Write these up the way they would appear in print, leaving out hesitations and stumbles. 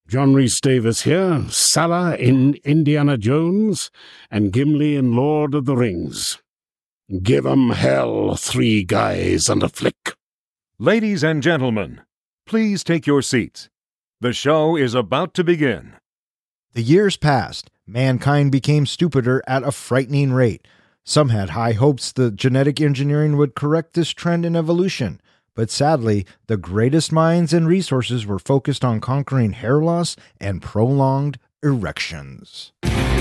John Rhys Davis here, Salah in Indiana Jones, and Gimli in Lord of the Rings. Give 'em hell, 3 guys and a flick. Ladies and gentlemen, please take your seats. The show is about to begin. The years passed. Mankind became stupider at a frightening rate. Some had high hopes that genetic engineering would correct this trend in evolution. But sadly, the greatest minds and resources were focused on conquering hair loss and prolonged erections.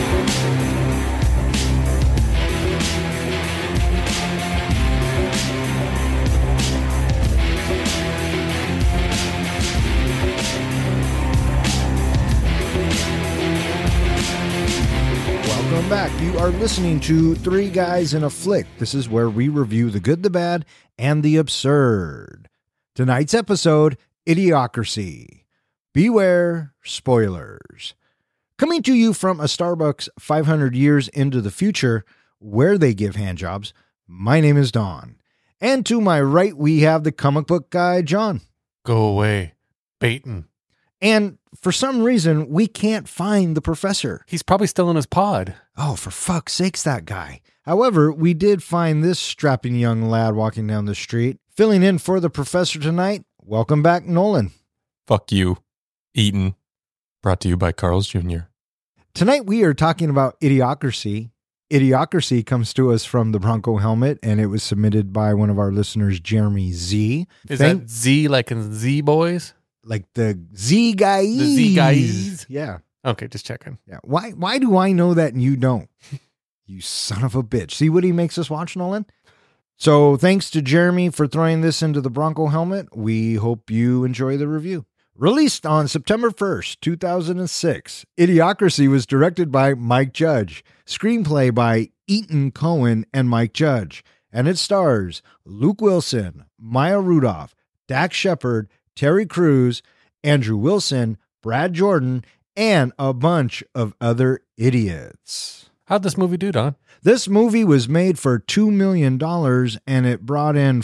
Welcome back. You are listening to Three Guys in a Flick. This is where we review the good, the bad, and the absurd. Tonight's episode, Idiocracy. Beware spoilers. Coming to you from a Starbucks 500 years into the future, where they give handjobs, my name is Don. And to my right, we have the comic book guy, John. Go away, Baton. And for some reason, we can't find the professor. He's probably still in his pod. Oh, for fuck's sakes, that guy. However, we did find this strapping young lad walking down the street. Filling in for the professor tonight, welcome back, Nolan. Fuck you, Eaton. Brought to you by Carl's Jr. Tonight we are talking about Idiocracy. Idiocracy comes to us from the Bronco Helmet, and it was submitted by one of our listeners, Jeremy Z. Is that Z like in Z Boys? Like the Z guys. The Z guys? Yeah. Okay, just checking. Yeah. Why do I know that and you don't? You son of a bitch. See what he makes us watch, Nolan? So thanks to Jeremy for throwing this into the Bronco Helmet. We hope you enjoy the review. Released on September 1st, 2006, Idiocracy was directed by Mike Judge. Screenplay by Eaton Cohen and Mike Judge. And it stars Luke Wilson, Maya Rudolph, Dax Shepard, Terry Crews, Andrew Wilson, Brad Jordan, and a bunch of other idiots. How'd this movie do, Don? This movie was made for $2 million and it brought in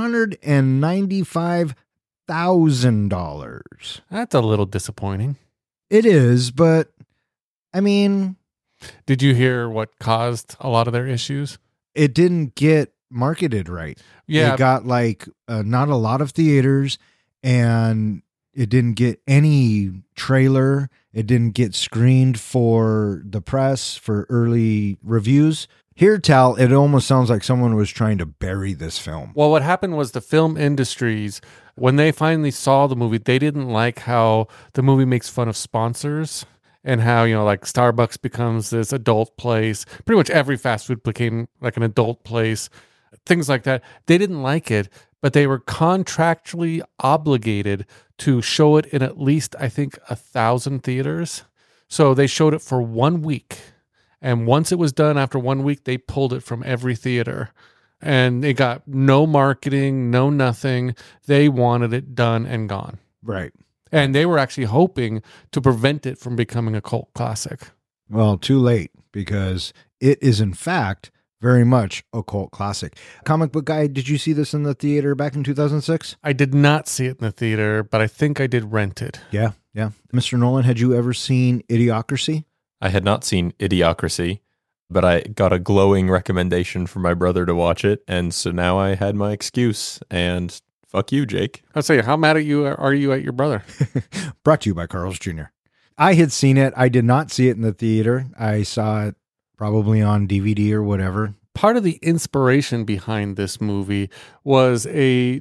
$495,000. That's a little disappointing. It is, but I mean... Did you hear what caused a lot of their issues? It didn't get marketed right. Yeah. It got not a lot of theaters, and it didn't get any trailer. It didn't get screened for the press for early reviews. Here, Tal, it almost sounds like someone was trying to bury this film. Well, what happened was the film industries, when they finally saw the movie, they didn't like how the movie makes fun of sponsors and how, like Starbucks becomes this adult place. Pretty much every fast food became like an adult place, things like that. They didn't like it, but they were contractually obligated to show it in at least, I think, 1,000 theaters. So they showed it for 1 week. And once it was done after 1 week, they pulled it from every theater. And it got no marketing, no nothing. They wanted it done and gone. Right. And they were actually hoping to prevent it from becoming a cult classic. Well, too late, because it is, in fact, very much a cult classic. Comic book guy, did you see this in the theater back in 2006? I did not see it in the theater, but I think I did rent it. Yeah. Mr. Nolan, had you ever seen Idiocracy? I had not seen Idiocracy, but I got a glowing recommendation from my brother to watch it, and so now I had my excuse, and fuck you, Jake. I'll say, how mad at you are you at your brother? Brought to you by Carl's Jr. I had seen it. I did not see it in the theater. I saw it probably on DVD or whatever. Part of the inspiration behind this movie was a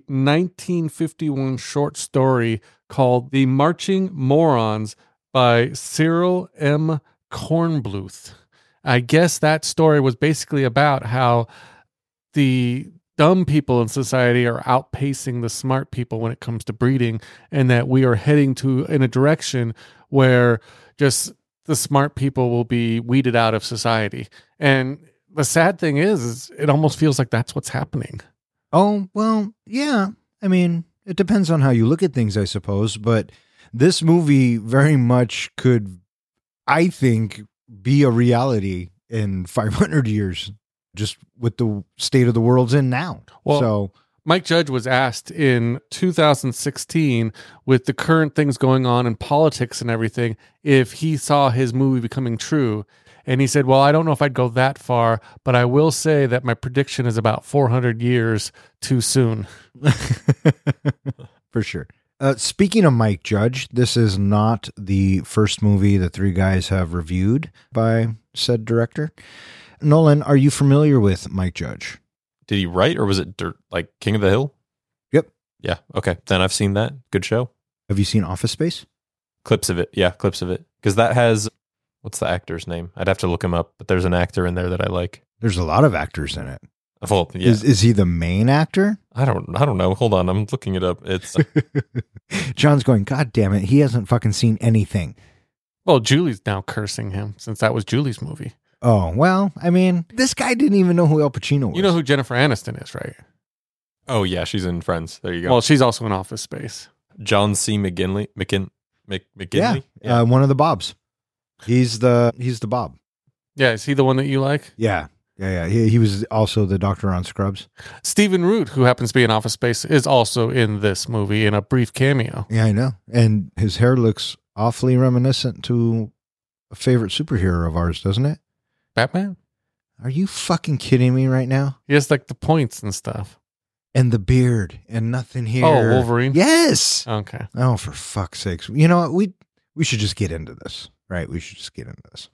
1951 short story called The Marching Morons by Cyril M. Kornbluth. I guess that story was basically about how the dumb people in society are outpacing the smart people when it comes to breeding, and that we are heading in a direction where just the smart people will be weeded out of society. And the sad thing is it almost feels like that's what's happening. Oh, well, yeah. I mean, it depends on how you look at things, I suppose. But this movie very much could, I think, be a reality in 500 years, just with the state of the world's in now. Well, so Mike Judge was asked in 2016, with the current things going on in politics and everything, if he saw his movie becoming true. And he said, well, I don't know if I'd go that far, but I will say that my prediction is about 400 years too soon. For sure. Speaking of Mike Judge, this is not the first movie the three guys have reviewed by said director. Nolan, are you familiar with Mike Judge? Did he write, or was it like King of the Hill? Yep. Yeah. Okay. Then I've seen that. Good show. Have you seen Office Space? Clips of it. Yeah, clips of it. Because that has, what's the actor's name? I'd have to look him up, but there's an actor in there that I like. There's a lot of actors in it. Well, yeah. Is he the main actor? I don't know. Hold on. I'm looking it up. It's John's going, God damn it. He hasn't fucking seen anything. Well, Julie's now cursing him since that was Julie's movie. Oh, well, I mean, this guy didn't even know who Al Pacino was. You know who Jennifer Aniston is, right? Oh, yeah. She's in Friends. There you go. Well, she's also in Office Space. John C. McGinley. Yeah, Yeah. one of the Bobs. He's the Bob. Yeah, is he the one that you like? Yeah. He was also the doctor on Scrubs. Stephen Root, who happens to be in Office Space, is also in this movie in a brief cameo. Yeah, I know. And his hair looks awfully reminiscent to a favorite superhero of ours, doesn't it? Batman? Are you fucking kidding me right now? He has like the points and stuff. And the beard and nothing here. Oh, Wolverine? Yes. Okay. Oh, for fuck's sakes. You know what? We should just get into this, right? We should just get into this.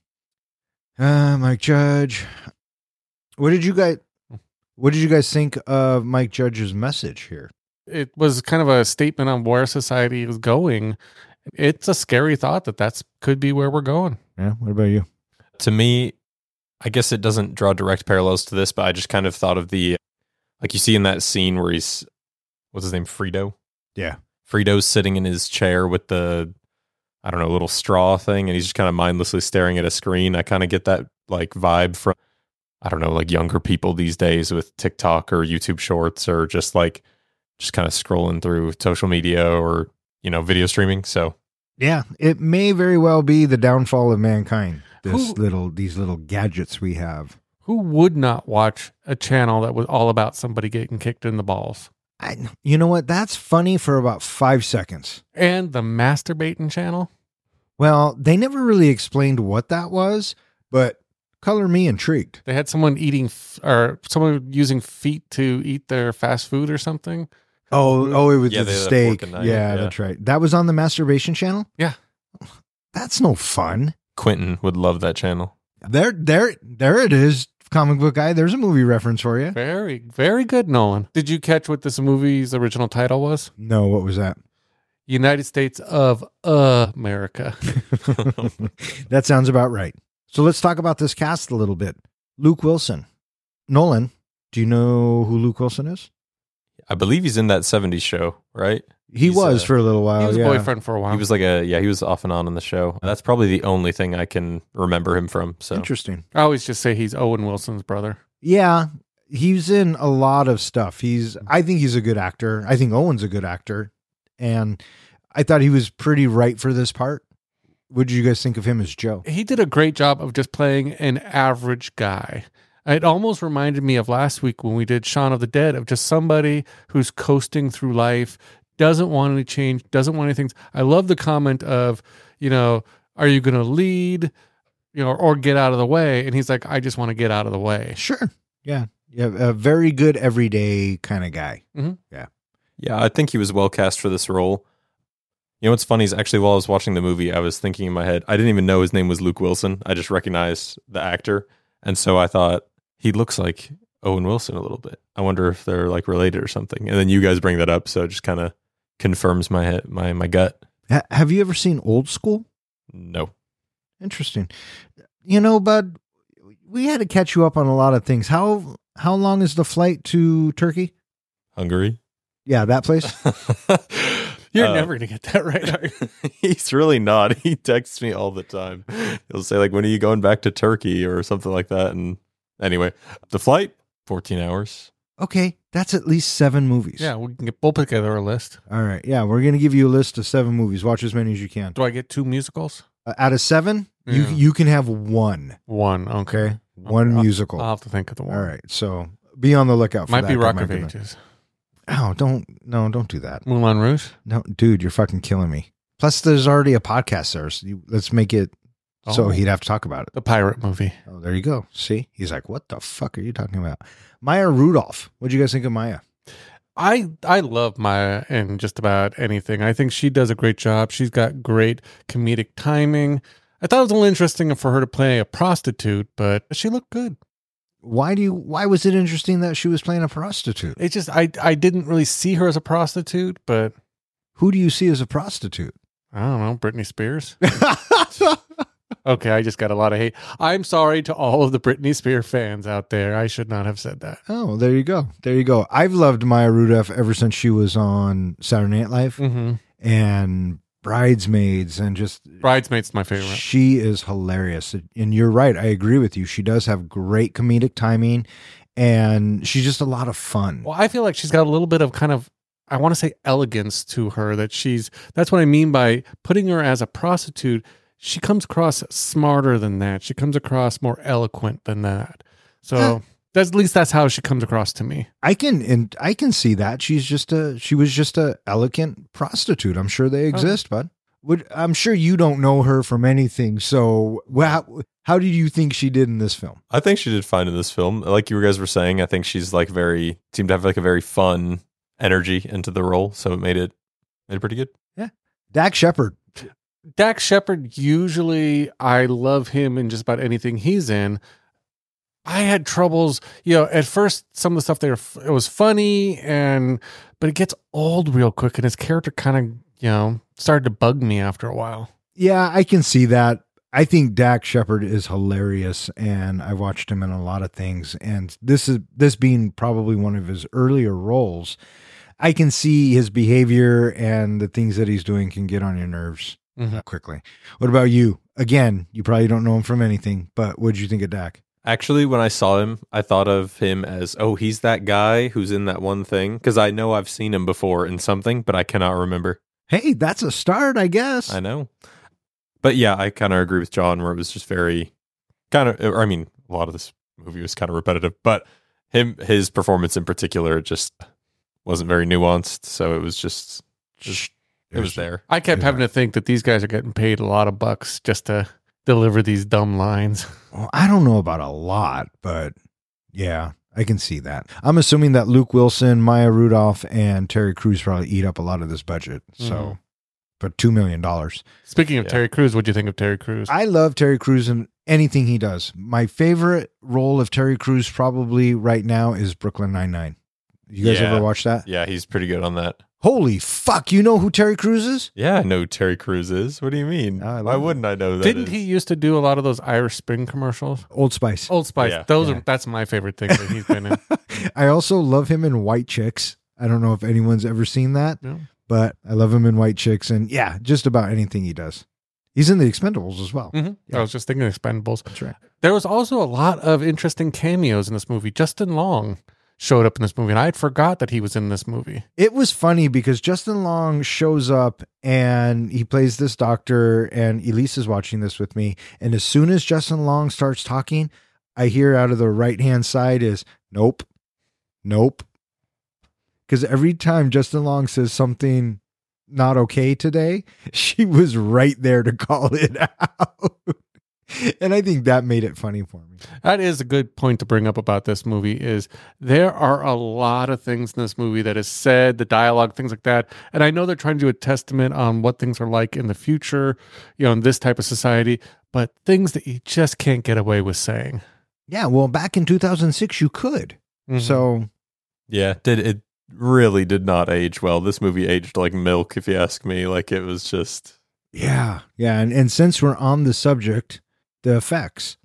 Mike Judge. What did you guys think of Mike Judge's message here? It was kind of a statement on where society is going. It's a scary thought that could be where we're going. Yeah. What about you? To me, I guess it doesn't draw direct parallels to this, but I just kind of thought of like you see in that scene where what's his name? Frito? Yeah. Frito's sitting in his chair with the, I don't know, little straw thing, and he's just kind of mindlessly staring at a screen. I kind of get that like vibe from, I don't know, like younger people these days with TikTok or YouTube Shorts, or just kind of scrolling through social media or, video streaming. So yeah, it may very well be the downfall of mankind. These little gadgets we have. Who would not watch a channel that was all about somebody getting kicked in the balls? You know what? That's funny for about 5 seconds. And the masturbating channel? Well, they never really explained what that was, but color me intrigued. They had someone someone using feet to eat their fast food or something. Oh, it was Yeah, the they had a steak. fork and knife, Yeah, yeah. that's right. That was on the masturbation channel? Yeah. That's no fun. Quentin would love that channel. There it is, comic book guy. There's a movie reference for you. Very, very good, Nolan. Did you catch what this movie's original title was? No, what was that? United States of America. That sounds about right. So let's talk about this cast a little bit. Luke Wilson. Nolan, do you know who Luke Wilson is? I believe he's in that 70s show, right? He He's, was for a little while. He was yeah. a boyfriend for a while. He was he was off and on in the show. That's probably the only thing I can remember him from. So Interesting. I always just say he's Owen Wilson's brother. Yeah, he's in a lot of stuff. I think he's a good actor. I think Owen's a good actor. And I thought he was pretty right for this part. What did you guys think of him as Joe? He did a great job of just playing an average guy. It almost reminded me of last week when we did Shaun of the Dead, of just somebody who's coasting through life, doesn't want any change, doesn't want anything. I love the comment of, are you going to lead, or get out of the way? And he's like, I just want to get out of the way. Sure. Yeah. Yeah. A very good everyday kind of guy. Mm-hmm. Yeah. yeah, I think he was well cast for this role. You know what's funny is actually while I was watching the movie, I was thinking in my head, I didn't even know his name was Luke Wilson. I just recognized the actor. And so I thought, he looks like Owen Wilson a little bit. I wonder if they're like related or something. And then you guys bring that up, so it just kind of confirms my gut. Have you ever seen Old School? No. Interesting. Bud, we had to catch you up on a lot of things. How long is the flight to Turkey? Hungary? Yeah, that place. You're never going to get that right, are you? He's really not. He texts me all the time. He'll say, like, when are you going back to Turkey or something like that? And anyway, the flight, 14 hours. Okay, that's at least 7 movies. Yeah, we'll put together a list. All right. Yeah, we're going to give you a list of 7 movies. Watch as many as you can. Do I get 2 musicals? Out of 7, Yeah. you can have 1. 1, okay. Okay? One musical. I'll have to think of the one. All right. So be on the lookout for Might that. be That Rock of be the- Ages. Oh, don't do that. Moulin Rouge. No, dude, you're fucking killing me. Plus, there's already a podcast there. So let's make it so Oh. he'd have to talk about it. The pirate movie. Oh, there you go. See? He's like, what the fuck are you talking about? Maya Rudolph. What'd you guys think of Maya? I love Maya in just about anything. I think she does a great job. She's got great comedic timing. I thought it was a little interesting for her to play a prostitute, but she looked good. Why was it interesting that she was playing a prostitute? It's just I didn't really see her as a prostitute, but Who do you see as a prostitute? I don't know, Britney Spears. Okay, I just got a lot of hate. I'm sorry to all of the Britney Spears fans out there. I should not have said that. Oh, there you go. There you go. I've loved Maya Rudolph ever since she was on Saturday Night Live Mm-hmm. and Bridesmaids and just Bridesmaids, my favorite. she is hilarious. And you're right. I agree with you. She does have great comedic timing and she's just a lot of fun. Well, I feel like she's got a little bit of kind of, I want to say elegance to her that's what I mean by putting her as a prostitute. She comes across smarter than that. She comes across more eloquent than that. So at least that's how she comes across to me. I can see that. She was just a elegant prostitute. I'm sure they exist, bud. I'm sure you don't know her from anything. So how did you think she did in this film? I think she did fine in this film. Like you guys were saying, I think she's like seemed to have like a very fun energy into the role. So it made it pretty good. Yeah. Dax Shepard. Dax Shepard, usually I love him in just about anything he's in. I had troubles, at first some of the stuff there, it was funny, but it gets old real quick and his character kind of, started to bug me after a while. Yeah, I can see that. I think Dax Shepard is hilarious and I watched him in a lot of things. And this being probably one of his earlier roles, I can see his behavior and the things that he's doing can get on your nerves quickly. What about you? Again, you probably don't know him from anything, but what'd you think of Dak? Actually, when I saw him, I thought of him as, he's that guy who's in that one thing. Because I know I've seen him before in something, but I cannot remember. Hey, that's a start, I guess. I know. But yeah, I kind of agree with John where it was just very a lot of this movie was kind of repetitive, but his performance in particular just wasn't very nuanced. So it was just it was there. I kept having to think that these guys are getting paid a lot of bucks just to deliver these dumb lines. Well, I don't know about a lot, but yeah, I can see that. I'm assuming that Luke Wilson, Maya Rudolph, and Terry Crews probably eat up a lot of this budget. So, but $2 million. Speaking of Terry Crews, what do you think of Terry Crews? I love Terry Crews and anything he does. My favorite role of Terry Crews probably right now is Brooklyn Nine-Nine. You guys ever watch that? Yeah, he's pretty good on that. Holy fuck, you know who Terry Crews is? Yeah, I know who Terry Crews is. What do you mean? Why wouldn't I know that? Didn't he used to do a lot of those Irish Spring commercials? Old Spice. Old Spice. Yeah. That's my favorite thing that he's been in. I also love him in White Chicks. I don't know if anyone's ever seen that, No. but I love him in White Chicks and yeah, just about anything he does. He's in the Expendables as well. Mhm. Yeah. I was just thinking Expendables. That's right. There was also a lot of interesting cameos in this movie. Justin Long showed up in this movie, and I had forgot that he was in this movie. It was funny because Justin Long shows up and he plays this doctor, and Elise is watching this with me. And as soon as Justin Long starts talking, I hear out of the right-hand side is, nope, nope. Because every time Justin Long says something not okay today, she was right there to call it out. And I think that made it funny for me. That is a good point to bring up about this movie is there are a lot of things in this movie that is said, the dialogue, things like that. And I know they're trying to do a testament on what things are like in the future, in this type of society, but things that you just can't get away with saying. Yeah, well, back in 2006, you could. Mhm. So, Yeah, it really did not age well. This movie aged like milk, if you ask me. Like it was just... yeah. And since we're on the subject, the effects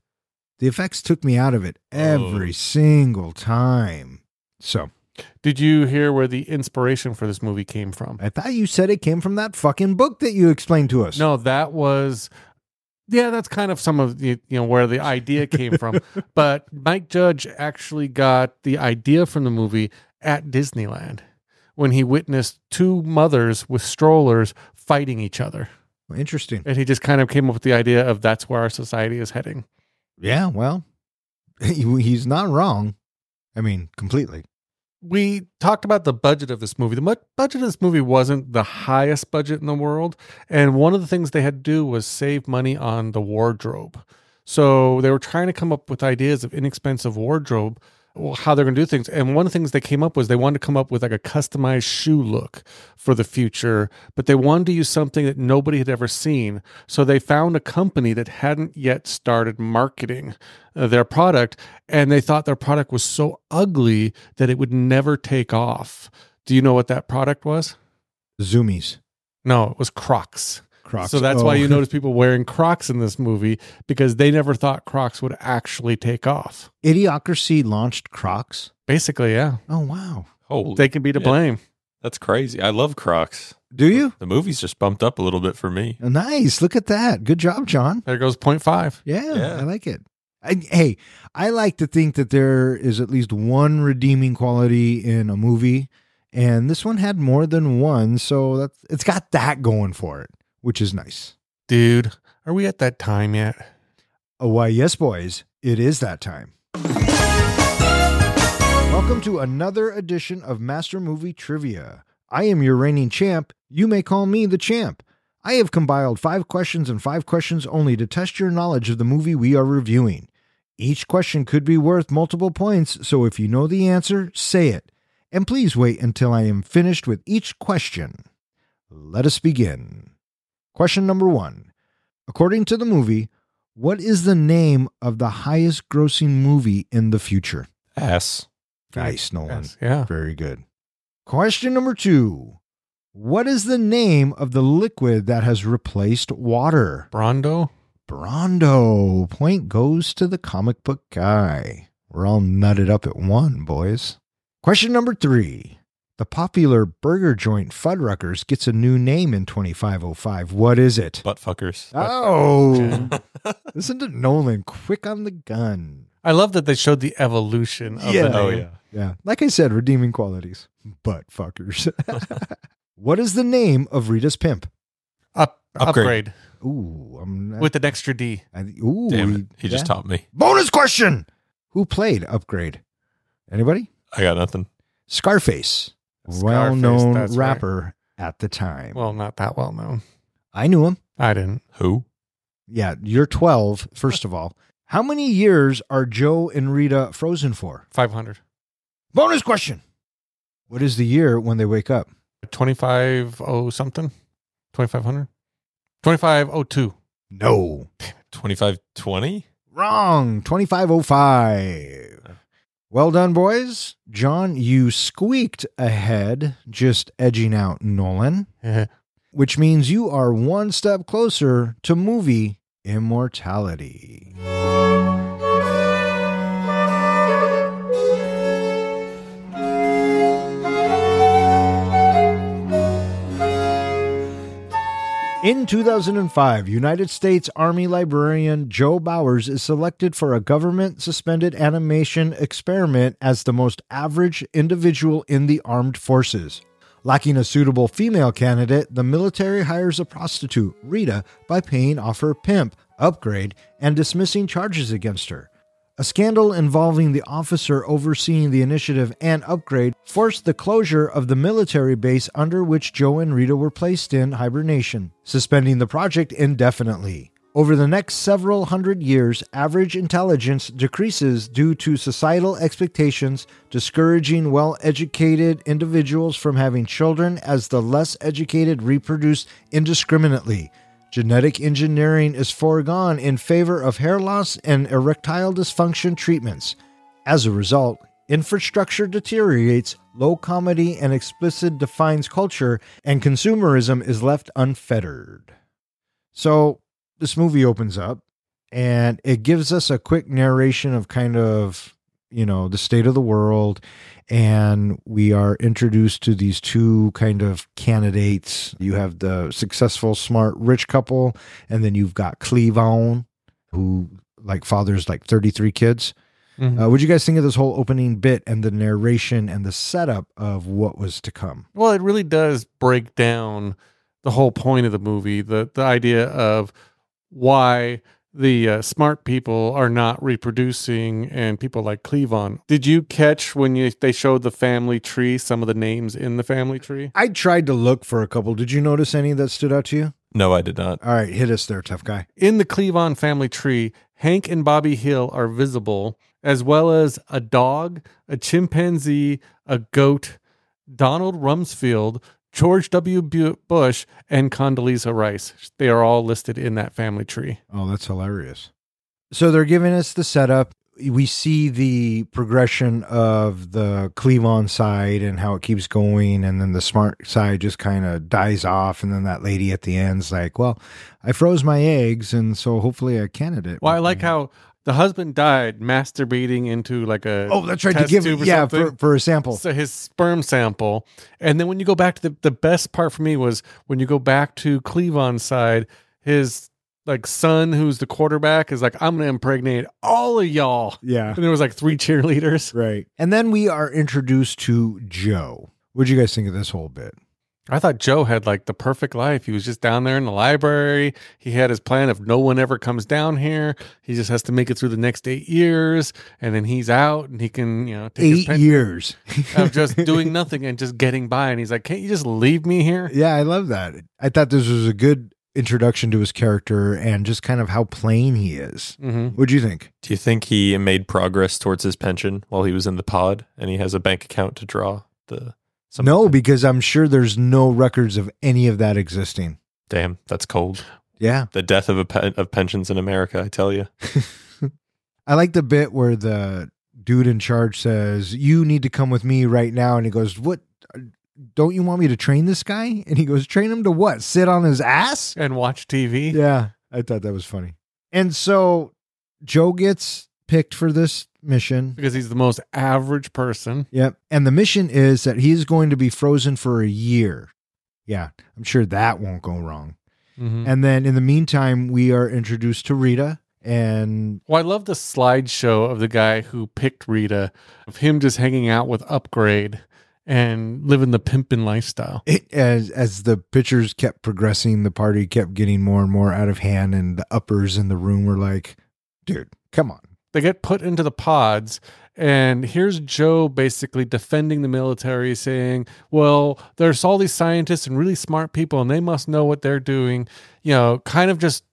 took me out of it every single time. So, Did you hear where the inspiration for this movie came from? I thought you said it came from that fucking book that you explained to us. No, that was... Yeah, that's kind of some of the, where the idea came from. But Mike Judge actually got the idea from the movie at Disneyland when he witnessed two mothers with strollers fighting each other. Interesting. And he just kind of came up with the idea of that's where our society is heading. Yeah, well, he's not wrong. I mean, completely. we talked about the budget of this movie. The budget of this movie wasn't the highest budget in the world. And one of the things they had to do was save money on the wardrobe. So they were trying to come up with ideas of inexpensive wardrobe, how they're going to do things. And one of the things they came up was they wanted to come up with like a customized shoe look for the future, but they wanted to use something that nobody had ever seen. So they found a company that hadn't yet started marketing their product, and they thought their product was so ugly that it would never take off. Do you know what that product was? Zoomies. No, it was Crocs. Crocs. So that's why you notice people wearing Crocs in this movie, because they never thought Crocs would actually take off. Idiocracy launched Crocs. Basically, yeah. Oh, wow. Holy, They can be to blame. that's crazy. I love Crocs. Do you? The movie's just bumped up a little bit for me. Nice. Look at that. Good job, John. There goes 0.5. Yeah. I like it. I like to think that there is at least one redeeming quality in a movie, and this one had more than one, so it's got that going for it, which is nice. Dude, are we at that time yet? Oh, why, yes, boys, it is that time. Welcome to another edition of Master Movie Trivia. I am your reigning champ. You may call me the champ. I have compiled 5 questions and 5 questions only to test your knowledge of the movie we are reviewing. Each question could be worth multiple points, so if you know the answer, say it. And please wait until I am finished with each question. Let us begin. Question number 1. According to the movie, what is the name of the highest grossing movie in the future? Ass. Nice, Nolan. Yes, yeah. Very good. Question number 2. What is the name of the liquid that has replaced water? Brondo? Brondo. Point goes to the comic book guy. We're all nutted up at 1, boys. Question number 3. The popular burger joint Fuddruckers gets a new name in 2505. What is it? Buttfuckers. Oh, listen to Nolan, quick on the gun. I love that they showed the evolution of Yeah. the name. Oh, yeah. Yeah, like I said, redeeming qualities. Butt fuckers. What is the name of Rita's pimp? Upgrade. Ooh, With an extra D. Damn it. He just topped me. Bonus question. Who played Upgrade? Anybody? I got nothing. Scarface. Scarface, Well-known that's right. rapper at the time. Well, not that well known. I knew him. I didn't. Who? Yeah, you're 12, first of all. How many years are Joe and Rita frozen for? 500. Bonus question. What is the year when they wake up? 25 something? 2500? 2502. No. 2520? Wrong. 2505. Well done, boys. John, you squeaked ahead, just edging out Nolan, which means you are one step closer to movie immortality. In 2005, United States Army librarian Joe Bowers is selected for a government-suspended animation experiment as the most average individual in the armed forces. Lacking a suitable female candidate, the military hires a prostitute, Rita, by paying off her pimp, Upgrade, and dismissing charges against her. A scandal involving the officer overseeing the initiative and Upgrade forced the closure of the military base under which Joe and Rita were placed in hibernation, suspending the project indefinitely. Over the next several hundred years, average intelligence decreases due to societal expectations, discouraging well-educated individuals from having children as the less educated reproduce indiscriminately. Genetic engineering is foregone in favor of hair loss and erectile dysfunction treatments. As a result, infrastructure deteriorates, low comedy and explicit defines culture, and consumerism is left unfettered. So, this movie opens up, and it gives us a quick narration of kind of, the state of the world, and we are introduced to these two kind of candidates. You have the successful, smart, rich couple, and then you've got Cleavon, who fathers 33 kids. Mm-hmm. What'd you guys think of this whole opening bit and the narration and the setup of what was to come? Well, it really does break down the whole point of the movie, the idea of why the smart people are not reproducing, and people like Cleavon. Did you catch when they showed the family tree, some of the names in the family tree? I tried to look for a couple. Did you notice any that stood out to you? No, I did not. All right, hit us there, tough guy. In the Cleavon family tree, Hank and Bobby Hill are visible, as well as a dog, a chimpanzee, a goat, Donald Rumsfeld, George W. Bush, and Condoleezza Rice. They are all listed in that family tree. Oh, that's hilarious. So they're giving us the setup. We see the progression of the Cleavon side and how it keeps going, and then the smart side just kind of dies off, and then that lady at the end's like, well, I froze my eggs, and so hopefully a candidate. Well, I like how the husband died masturbating into like a that's right, to test give tube or yeah something. for a sample. So his sperm sample. And then when you go back to the best part for me was when you go back to Cleavon's side, his like son, who's the quarterback, is like, I'm going to impregnate all of y'all. Yeah, And there was like 3 cheerleaders. right. And then we are introduced to Joe. What'd you guys think of this whole bit? I thought Joe had like the perfect life. He was just down there in the library. He had his plan. If no one ever comes down here, he just has to make it through the next 8 years. And then he's out and he can, take his 8 pension years. of just doing nothing and just getting by. And he's like, can't you just leave me here? Yeah, I love that. I thought this was a good introduction to his character and just kind of how plain he is. Mm-hmm. What'd you think? Do you think he made progress towards his pension while he was in the pod and he has a bank account to draw No, because I'm sure there's no records of any of that existing. Damn, that's cold. Yeah. The death of of pensions in America, I tell you. I like the bit where the dude in charge says, you need to come with me right now. And he goes, what? Don't you want me to train this guy? And he goes, train him to what? Sit on his ass? And watch TV. Yeah. I thought that was funny. And so Joe gets picked for this mission. Because he's the most average person. Yep. And the mission is that he is going to be frozen for a year. Yeah. I'm sure that won't go wrong. Mm-hmm. And then in the meantime, we are introduced to Rita. And Well, I love the slideshow of the guy who picked Rita, of him just hanging out with Upgrade and living the pimpin' lifestyle. as the pictures kept progressing, the party kept getting more and more out of hand. And the uppers in the room were like, dude, come on. They get put into the pods, and here's Joe basically defending the military, saying, well, there's all these scientists and really smart people, and they must know what they're doing. Kind of just,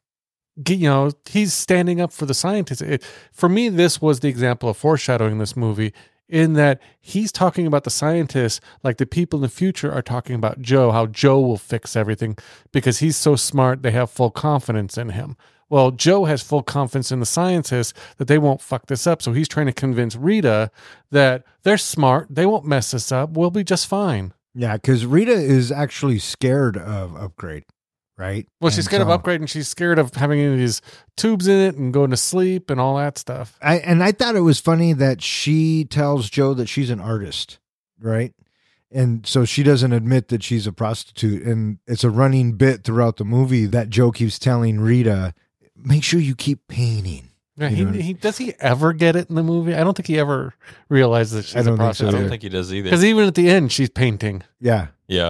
he's standing up for the scientists. For me, this was the example of foreshadowing in this movie, in that he's talking about the scientists like the people in the future are talking about Joe, how Joe will fix everything because he's so smart, they have full confidence in him. Well, Joe has full confidence in the scientists that they won't fuck this up. So he's trying to convince Rita that they're smart. They won't mess this up. We'll be just fine. Yeah, because Rita is actually scared of Upgrade, right? Well, she's scared of Upgrade, and she's scared of having any of these tubes in it and going to sleep and all that stuff. I thought it was funny that she tells Joe that she's an artist, right? And so she doesn't admit that she's a prostitute. And it's a running bit throughout the movie that Joe keeps telling Rita, make sure you keep painting. Yeah, does he ever get it in the movie? I don't think he ever realizes that she's a prostitute. I don't think he does either. Because even at the end, she's painting. Yeah. Yeah.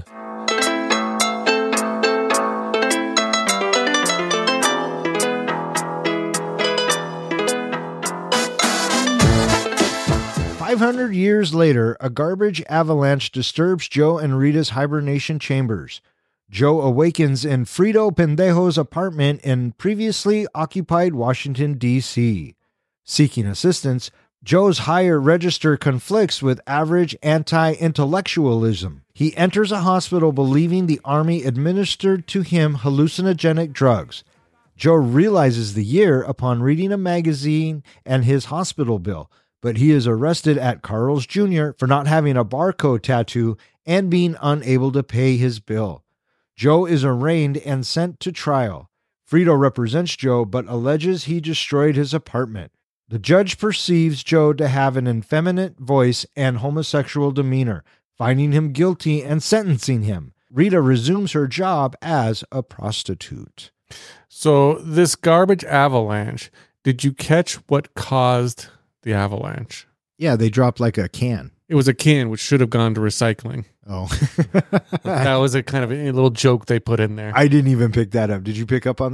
500 years later, a garbage avalanche disturbs Joe and Rita's hibernation chambers. Joe awakens in Frito Pendejo's apartment in previously occupied Washington, D.C. Seeking assistance, Joe's higher register conflicts with average anti-intellectualism. He enters a hospital believing the army administered to him hallucinogenic drugs. Joe realizes the year upon reading a magazine and his hospital bill, but he is arrested at Carl's Jr. for not having a barcode tattoo and being unable to pay his bill. Joe is arraigned and sent to trial. Frito represents Joe, but alleges he destroyed his apartment. The judge perceives Joe to have an effeminate voice and homosexual demeanor, finding him guilty and sentencing him. Rita resumes her job as a prostitute. So this garbage avalanche, did you catch what caused the avalanche? Yeah, they dropped like a can. It was a can which should have gone to recycling. Oh. That was a kind of a little joke they put in there. I didn't even pick that up. Did you pick up on that?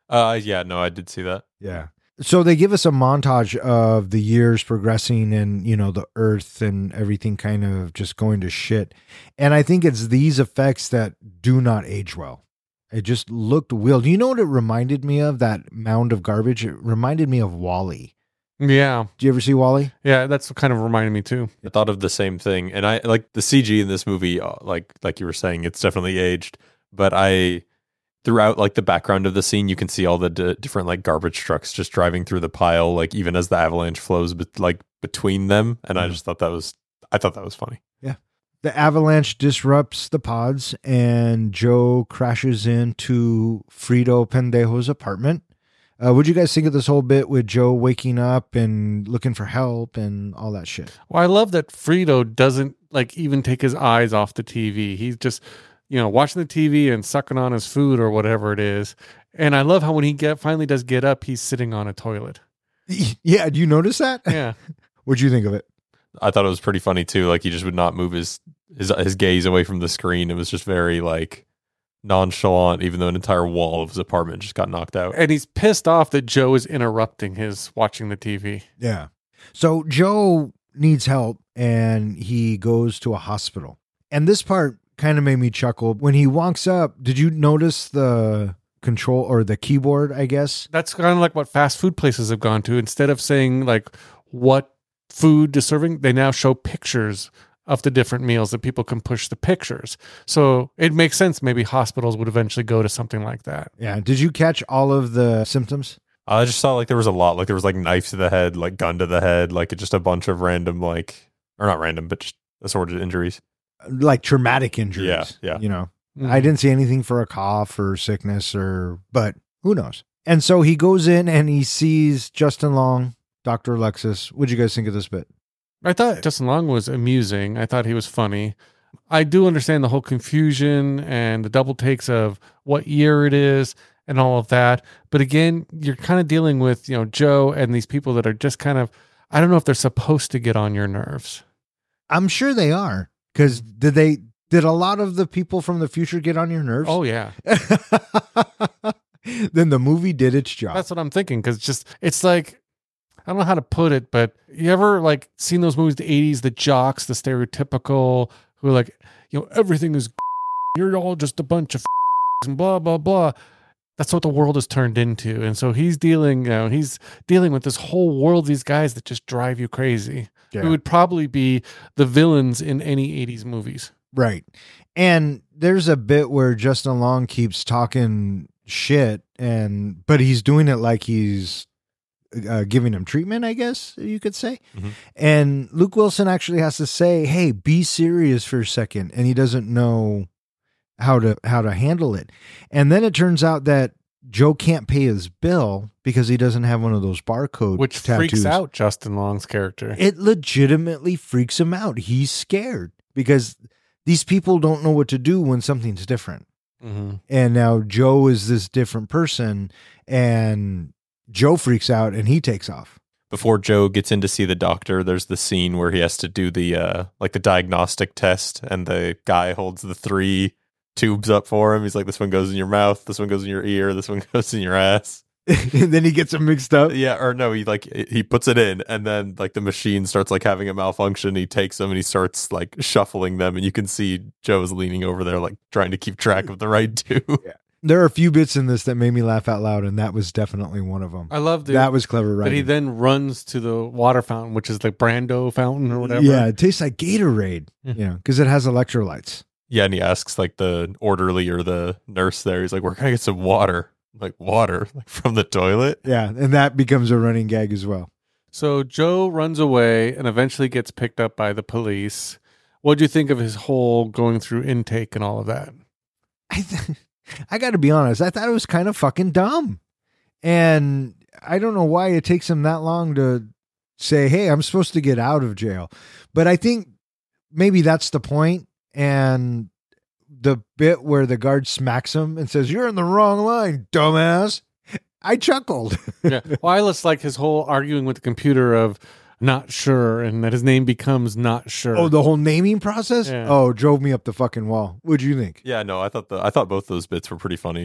Yeah, no, I did see that. Yeah. So they give us a montage of the years progressing and, the earth and everything kind of just going to shit. And I think it's these effects that do not age well. It just looked weird. Do you know what it reminded me of, that mound of garbage? It reminded me of WALL-E. Yeah. Did you ever see WALL-E? Yeah, that's what kind of reminded me too. I thought of the same thing, and I like the CG in this movie. Like you were saying, it's definitely aged. But throughout like the background of the scene, you can see all the different like garbage trucks just driving through the pile, like even as the avalanche flows, like between them. And I just thought that was funny. Yeah. The avalanche disrupts the pods, and Joe crashes into Frito Pendejo's apartment. What'd you guys think of this whole bit with Joe waking up and looking for help and all that shit? Well, I love that Frito doesn't like even take his eyes off the TV. He's just, watching the TV and sucking on his food or whatever it is. And I love how when he finally does get up, he's sitting on a toilet. Yeah, do you notice that? Yeah. What'd you think of it? I thought it was pretty funny too. Like he just would not move his gaze away from the screen. It was just very like nonchalant, even though an entire wall of his apartment just got knocked out. And he's pissed off that Joe is interrupting his watching the TV. Yeah. So Joe needs help and he goes to a hospital. And this part kind of made me chuckle. When he walks up, did you notice the control or the keyboard, I guess? That's kind of like what fast food places have gone to. Instead of saying like what food is serving, they now show pictures of the different meals that people can push the pictures. So it makes sense. Maybe hospitals would eventually go to something like that. Yeah. Did you catch all of the symptoms? I just saw like there was a lot. Like there was like knife to the head, like gun to the head, like just a bunch of random or not random, but just assorted injuries. Like traumatic injuries. Yeah. Mhm. I didn't see anything for a cough or sickness but who knows? And so he goes in and he sees Justin Long, Dr. Alexis. What'd you guys think of this bit? I thought Justin Long was amusing. I thought he was funny. I do understand the whole confusion and the double takes of what year it is and all of that. But again, you're kind of dealing with, Joe and these people that are just kind of, I don't know if they're supposed to get on your nerves. I'm sure they are. Because did a lot of the people from the future get on your nerves? Oh, yeah. Then the movie did its job. That's what I'm thinking. Because it's like, I don't know how to put it, but you ever like seen those movies, the 80s, the jocks, the stereotypical, who are like, everything is, you're all just a bunch of and blah, blah, blah. That's what the world has turned into. And so he's dealing with this whole world, these guys that just drive you crazy. Yeah. Who would probably be the villains in any 80s movies. Right. And there's a bit where Justin Long keeps talking shit, but he's doing it like he's giving him treatment, I guess you could say. Mm-hmm. And Luke Wilson actually has to say, hey, be serious for a second. And he doesn't know how to handle it. And then it turns out that Joe can't pay his bill because he doesn't have one of those barcode Which tattoos. freaks out Justin Long's character. It legitimately freaks him out. He's scared because these people don't know what to do when something's different. Mm-hmm. And now Joe is this different person, and Joe freaks out and he takes off. Before Joe gets in to see the doctor, there's the scene where he has to do the the diagnostic test, and the guy holds the 3 tubes up for him. He's like, this one goes in your mouth, this one goes in your ear, this one goes in your ass. And then he gets them mixed up. Yeah, or no, he puts it in, and then like the machine starts like having a malfunction. He takes them and he starts like shuffling them, and you can see Joe's leaning over there like trying to keep track of the right two. Yeah. There are a few bits in this that made me laugh out loud, and that was definitely one of them. I love that was clever, right? But he then runs to the water fountain, which is the Brando fountain or whatever. Yeah, it tastes like Gatorade, because it has electrolytes. Yeah, and he asks like the orderly or the nurse there. He's like, "Where can I get some water?" Like water, like from the toilet. Yeah, and that becomes a running gag as well. So Joe runs away and eventually gets picked up by the police. What do you think of his whole going through intake and all of that? I got to be honest. I thought it was kind of fucking dumb. And I don't know why it takes him that long to say, hey, I'm supposed to get out of jail. But I think maybe that's the point. And the bit where the guard smacks him and says, you're in the wrong line, dumbass. I chuckled. Yeah. Well, I just like his whole arguing with the computer of not sure, and that his name becomes not sure. Oh, the whole naming process? Yeah. Oh, drove me up the fucking wall. What'd you think? Yeah, no, I thought both those bits were pretty funny.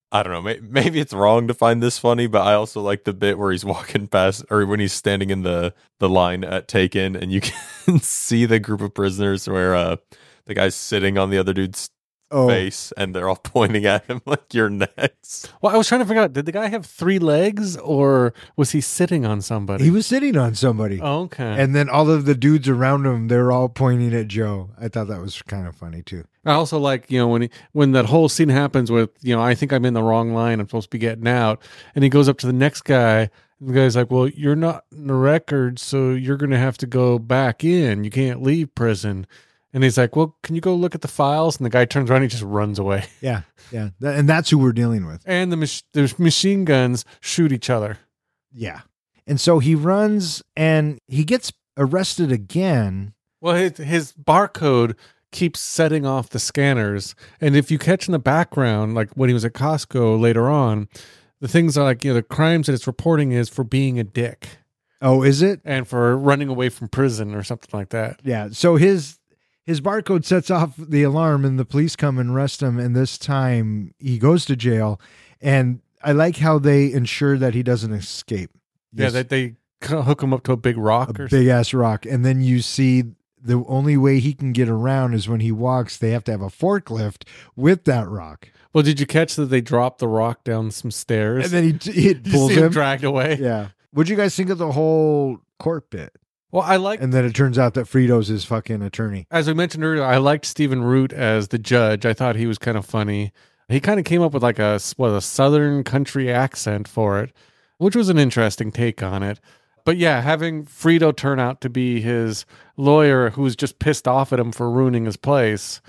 I don't know. Maybe it's wrong to find this funny, but I also like the bit where he's walking past, or when he's standing in the line at Take-In, and you can see the group of prisoners where the guy's sitting on the other dude's face, and they're all pointing at him like, "You're next." Well, I was trying to figure out, did the guy have 3 legs, or was he sitting on somebody? He was sitting on somebody. Oh, okay. And then all of the dudes around him, they're all pointing at Joe. I thought that was kind of funny too. I also like, when that whole scene happens with, I think I'm in the wrong line, I'm supposed to be getting out. And he goes up to the next guy. And the guy's like, well, you're not in the record, so you're going to have to go back in. You can't leave prison. And he's like, well, can you go look at the files? And the guy turns around and he just runs away. Yeah. And that's who we're dealing with. And the machine guns shoot each other. Yeah. And so he runs and he gets arrested again. Well, his barcode keeps setting off the scanners. And if you catch in the background, like when he was at Costco later on, the things are like, the crimes that it's reporting is for being a dick. Oh, is it? And for running away from prison or something like that. Yeah. So his barcode sets off the alarm and the police come and arrest him. And this time he goes to jail. And I like how they ensure that he doesn't escape. Yeah, that they hook him up to a big rock, a big ass rock. And then you see the only way he can get around is when he walks. They have to have a forklift with that rock. Well, did you catch that they dropped the rock down some stairs? And then he pulls him dragged away. Yeah. What'd you guys think of the whole court bit? Well, and then it turns out that Frito's his fucking attorney. As we mentioned earlier, I liked Stephen Root as the judge. I thought he was kind of funny. He kind of came up with like a southern country accent for it, which was an interesting take on it. But yeah, having Frito turn out to be his lawyer who was just pissed off at him for ruining his place,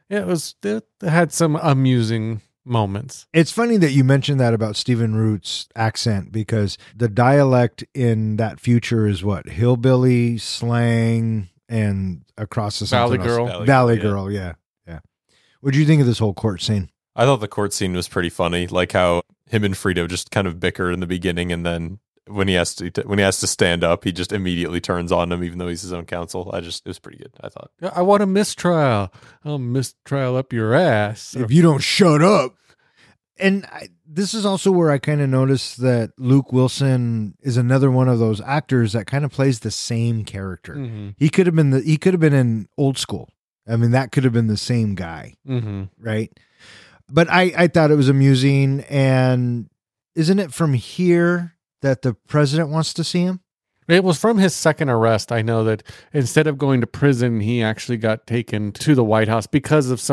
it had some amusing moments. It's funny that you mentioned that about Stephen Root's accent, because the dialect in that future is what? Hillbilly, slang, and across the Valley Girl. Valley Girl, yeah. What do you think of this whole court scene? I thought the court scene was pretty funny, like how him and Frito just kind of bicker in the beginning, and then when he has to stand up, he just immediately turns on him, even though he's his own counsel. It was pretty good, I thought. I want a mistrial. I'll mistrial up your ass if you don't shut up. And this is also where I kind of noticed that Luke Wilson is another one of those actors that kind of plays the same character. Mm-hmm. He could have been in Old School. I mean, that could have been the same guy, right? But I thought it was amusing. And isn't it from here that the president wants to see him? It was from his second arrest. I know that instead of going to prison, he actually got taken to the White House because of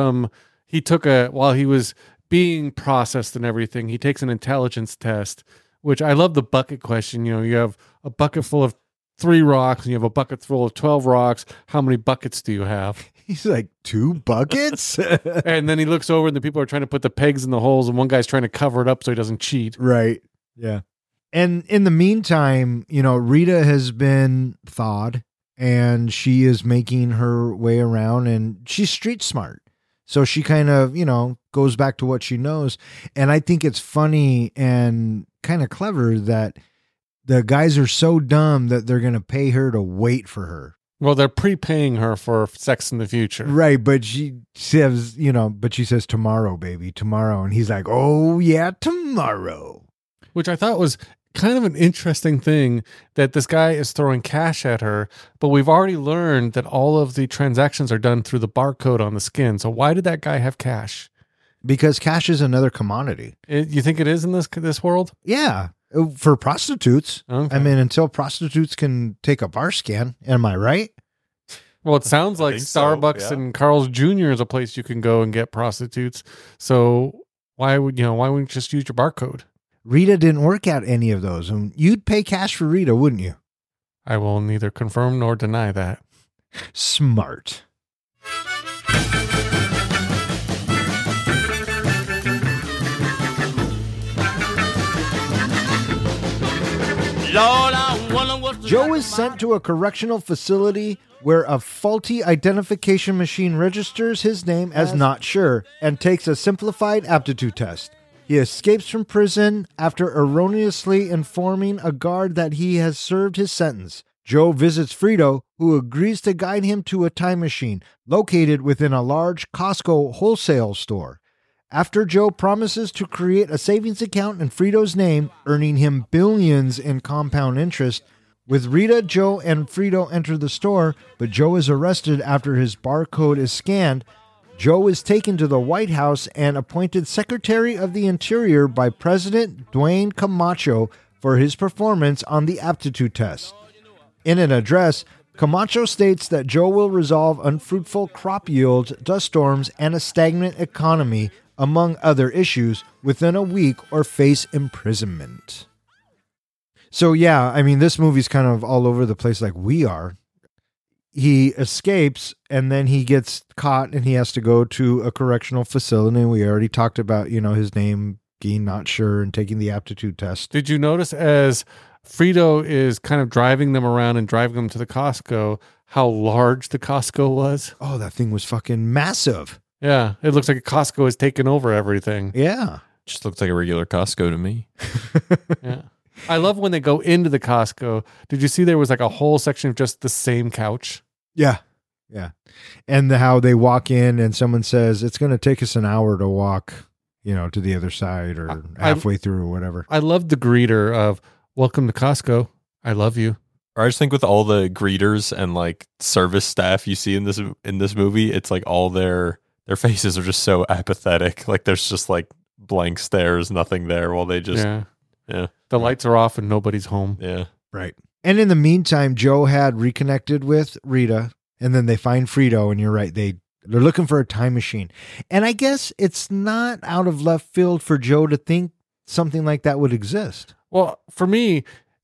while he was being processed and everything, he takes an intelligence test, which I love the bucket question. You have a bucket full of 3 rocks and you have a bucket full of 12 rocks. How many buckets do you have? He's like, 2 buckets? And then he looks over and the people are trying to put the pegs in the holes and one guy's trying to cover it up so he doesn't cheat. Right. Yeah. And in the meantime, Rita has been thawed and she is making her way around and she's street smart. So she kind of, goes back to what she knows. And I think it's funny and kind of clever that the guys are so dumb that they're going to pay her to wait for her. Well, they're prepaying her for sex in the future. Right. But she says, tomorrow, baby, tomorrow. And he's like, oh, yeah, tomorrow. Which I thought was kind of an interesting thing, that this guy is throwing cash at her, but we've already learned that all of the transactions are done through the barcode on the skin. So why did that guy have cash? Because cash is another commodity. You think it is in this world? Yeah. For prostitutes. Okay. I mean, until prostitutes can take a bar scan. Am I right? Well, it sounds like Starbucks and Carl's Jr. is a place you can go and get prostitutes. So why wouldn't you just use your barcode? Rita didn't work out any of those. And you'd pay cash for Rita, wouldn't you? I will neither confirm nor deny that. Smart. Joe is sent to a correctional facility where a faulty identification machine registers his name as not sure and takes a simplified aptitude test. He escapes from prison after erroneously informing a guard that he has served his sentence. Joe visits Frito, who agrees to guide him to a time machine located within a large Costco wholesale store. After Joe promises to create a savings account in Frito's name, earning him billions in compound interest, with Rita, Joe, and Frito enter the store, but Joe is arrested after his barcode is scanned. Joe is taken to the White House and appointed Secretary of the Interior by President Dwayne Camacho for his performance on the aptitude test. In an address, Camacho states that Joe will resolve unfruitful crop yields, dust storms, and a stagnant economy, among other issues, within a week or face imprisonment. So yeah, I mean, this movie's kind of all over the place like we are. He escapes and then he gets caught and he has to go to a correctional facility. And we already talked about, his name being not sure and taking the aptitude test. Did you notice as Frito is kind of driving them around and driving them to the Costco, how large the Costco was? Oh, that thing was fucking massive. Yeah, it looks like a Costco has taken over everything. Yeah. Just looked like a regular Costco to me. Yeah. I love when they go into the Costco. Did you see there was like a whole section of just the same couch? Yeah. Yeah. And how they walk in and someone says, it's going to take us an hour to walk, to the other side or halfway through or whatever. I love the greeter of, welcome to Costco. I love you. Or I just think with all the greeters and like service staff you see in this movie, it's like all their faces are just so apathetic. Like there's just like blank stares, nothing there while they just, yeah. The lights are off and nobody's home. Yeah. Right. And in the meantime, Joe had reconnected with Rita and then they find Frito and you're right. They're looking for a time machine. And I guess it's not out of left field for Joe to think something like that would exist. Well, for me,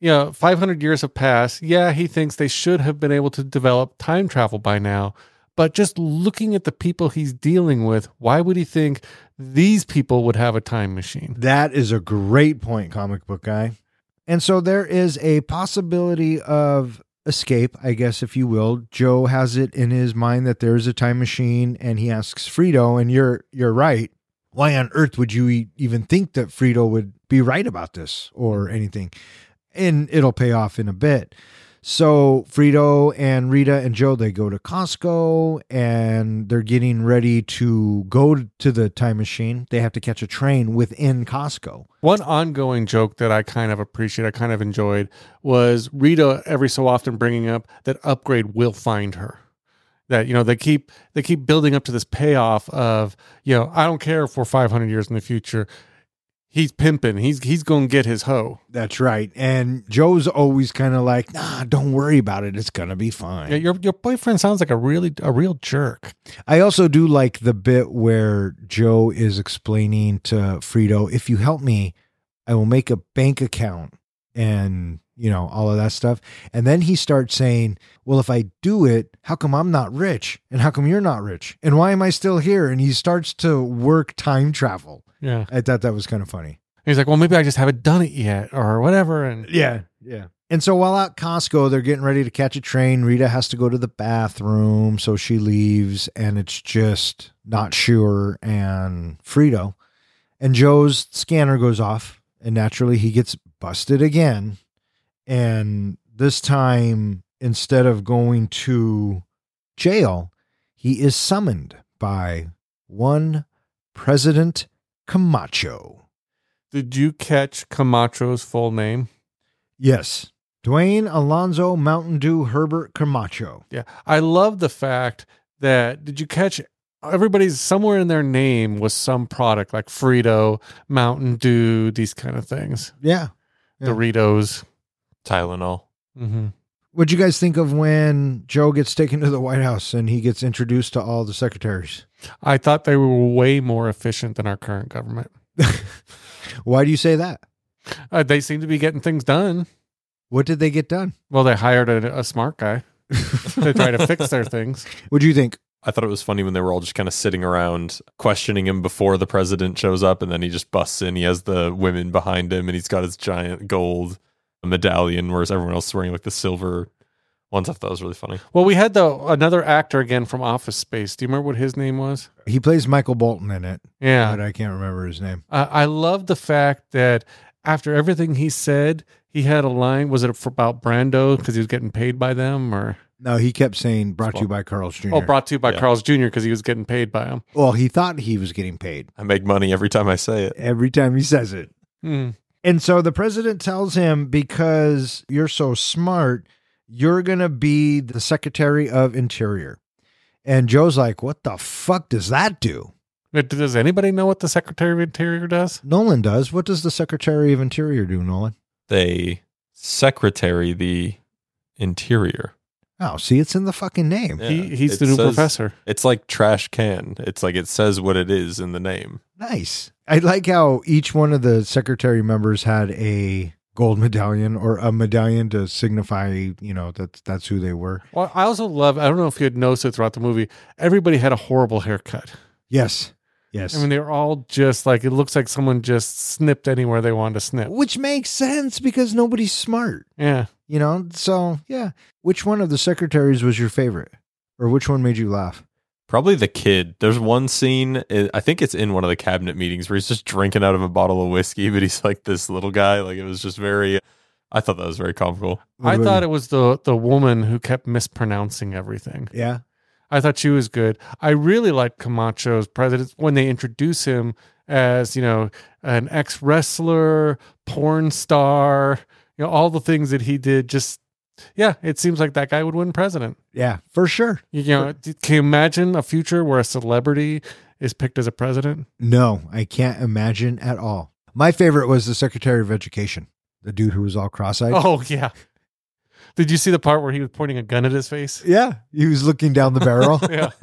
500 years have passed. Yeah, he thinks they should have been able to develop time travel by now. But just looking at the people he's dealing with, why would he think these people would have a time machine? That is a great point, comic book guy. And so there is a possibility of escape, I guess, if you will. Joe has it in his mind that there is a time machine and he asks Frito, and you're right. Why on earth would you even think that Frito would be right about this or anything? And it'll pay off in a bit. So Frito and Rita and Joe, they go to Costco and they're getting ready to go to the time machine. They have to catch a train within Costco. One ongoing joke that I kind of appreciate, I kind of enjoyed, was Rita every so often bringing up that Upgrade will find her. That, they keep building up to this payoff of, I don't care if we're 500 years in the future. He's pimping. He's going to get his hoe. That's right. And Joe's always kind of like, nah, don't worry about it. It's going to be fine. Yeah, your boyfriend sounds like a real jerk. I also do like the bit where Joe is explaining to Frito, if you help me, I will make a bank account and, all of that stuff. And then he starts saying, well, if I do it, how come I'm not rich? And how come you're not rich? And why am I still here? And he starts to work time travel. Yeah. I thought that was kind of funny. He's like, well, maybe I just haven't done it yet or whatever. And yeah. And so while at Costco, they're getting ready to catch a train. Rita has to go to the bathroom. So she leaves and it's just not sure and Frito. And Joe's scanner goes off and naturally he gets busted again. And this time, instead of going to jail, he is summoned by one President Camacho. Did you catch Camacho's full name? Yes. Dwayne Alonzo Mountain Dew Herbert Camacho. Yeah. I love the fact that, did you catch everybody's somewhere in their name was some product like Frito, Mountain Dew, these kind of things. Yeah. Doritos. Tylenol. Mm-hmm. What'd you guys think of when Joe gets taken to the White House and he gets introduced to all the secretaries? I thought they were way more efficient than our current government. Why do you say that? They seem to be getting things done. What did they get done? Well, they hired a smart guy to try to fix their things. What'd you think? I thought it was funny when they were all just kind of sitting around questioning him before the president shows up, and then he just busts in. He has the women behind him, and he's got his giant gold medallion, whereas everyone else is wearing like the silver ones. I thought that was really funny. Well, we had another actor again from Office Space. Do you remember what his name was? He plays Michael Bolton in it. Yeah. But I can't remember his name. I love the fact that after everything he said, he had a line. Was it about Brando because he was getting paid by them? Or No, he kept saying brought to you by Carl's Jr. Oh, brought to you by Yeah. Carl's Jr. because he was getting paid by him. Well, he thought he was getting paid I make money every time I say it. every time he says it. Mm. And so the president tells him, because you're so smart, you're going to be the Secretary of Interior. And Joe's like, what the fuck does that do? But does anybody know what the Secretary of Interior does? Nolan does. What does the Secretary of Interior do, Nolan? They secretary the interior. Oh, see, it's in the fucking name. Yeah, He's it the new says- professor. It's like trash can. It's like it says what it is in the name. Nice. I like how each one of the secretary members had a gold medallion or a medallion to signify, that's who they were. Well, I also love, I don't know if you had noticed it throughout the movie, everybody had a horrible haircut. Yes. Yes. I mean, they were all just like, it looks like someone just snipped anywhere they wanted to snip. Which makes sense because nobody's smart, Yeah. So, yeah. Which one of the secretaries was your favorite? Or which one made you laugh? Probably the kid. There's one scene, I think it's in one of the cabinet meetings, where he's just drinking out of a bottle of whiskey, but he's like this little guy. Like, it was just I thought that was very comical. I thought it was the woman who kept mispronouncing everything. Yeah. I thought she was good. I really liked Camacho's president when they introduce him as, an ex-wrestler, porn star, all the things that he did. Just, yeah, it seems like that guy would win president. Yeah, for sure. Can you imagine a future where a celebrity is picked as a president? No, I can't imagine at all. My favorite was the Secretary of Education, the dude who was all cross-eyed. Oh, yeah. Did you see the part where he was pointing a gun at his face? Yeah, he was looking down the barrel. Yeah.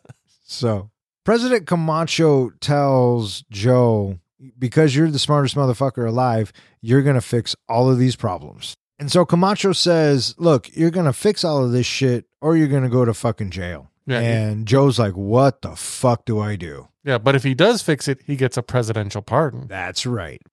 So President Camacho tells Joe, because you're the smartest motherfucker alive, you're going to fix all of these problems. And so Camacho says, look, you're going to fix all of this shit or you're going to go to fucking jail. Yeah. And Joe's like, what the fuck do I do? Yeah, but if he does fix it, he gets a presidential pardon. That's right.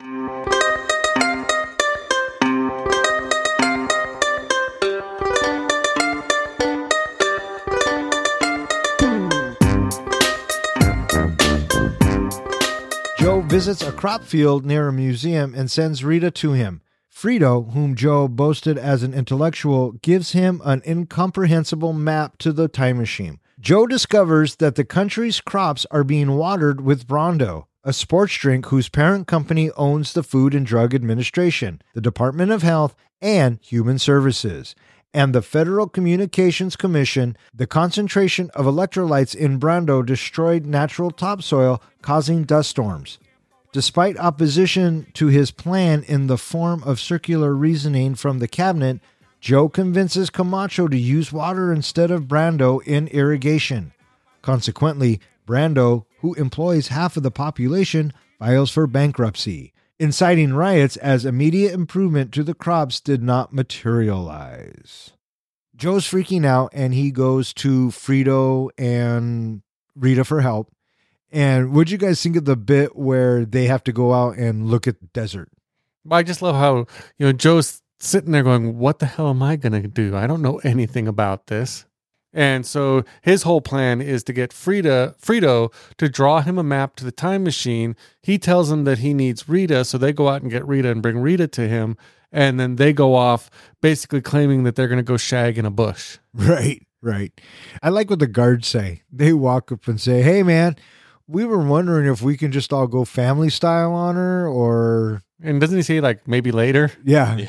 Joe visits a crop field near a museum and sends Rita to him. Frito, whom Joe boasted as an intellectual, gives him an incomprehensible map to the time machine. Joe discovers that the country's crops are being watered with Brondo, a sports drink whose parent company owns the Food and Drug Administration, the Department of Health, and Human Services. And the Federal Communications Commission, the concentration of electrolytes in Brondo destroyed natural topsoil, causing dust storms. Despite opposition to his plan in the form of circular reasoning from the cabinet, Joe convinces Camacho to use water instead of Brando in irrigation. Consequently, Brando, who employs half of the population, files for bankruptcy. Inciting riots as immediate improvement to the crops did not materialize. Joe's freaking out and he goes to Frito and Rita for help. And what'd you guys think of the bit where they have to go out and look at the desert? I just love how, Joe's sitting there going, what the hell am I going to do? I don't know anything about this. And so his whole plan is to get Frito to draw him a map to the time machine. He tells him that he needs Rita, so they go out and get Rita and bring Rita to him. And then they go off basically claiming that they're going to go shag in a bush. Right. I like what the guards say. They walk up and say, hey, man, we were wondering if we can just all go family style on her or... And doesn't he say like maybe later? Yeah.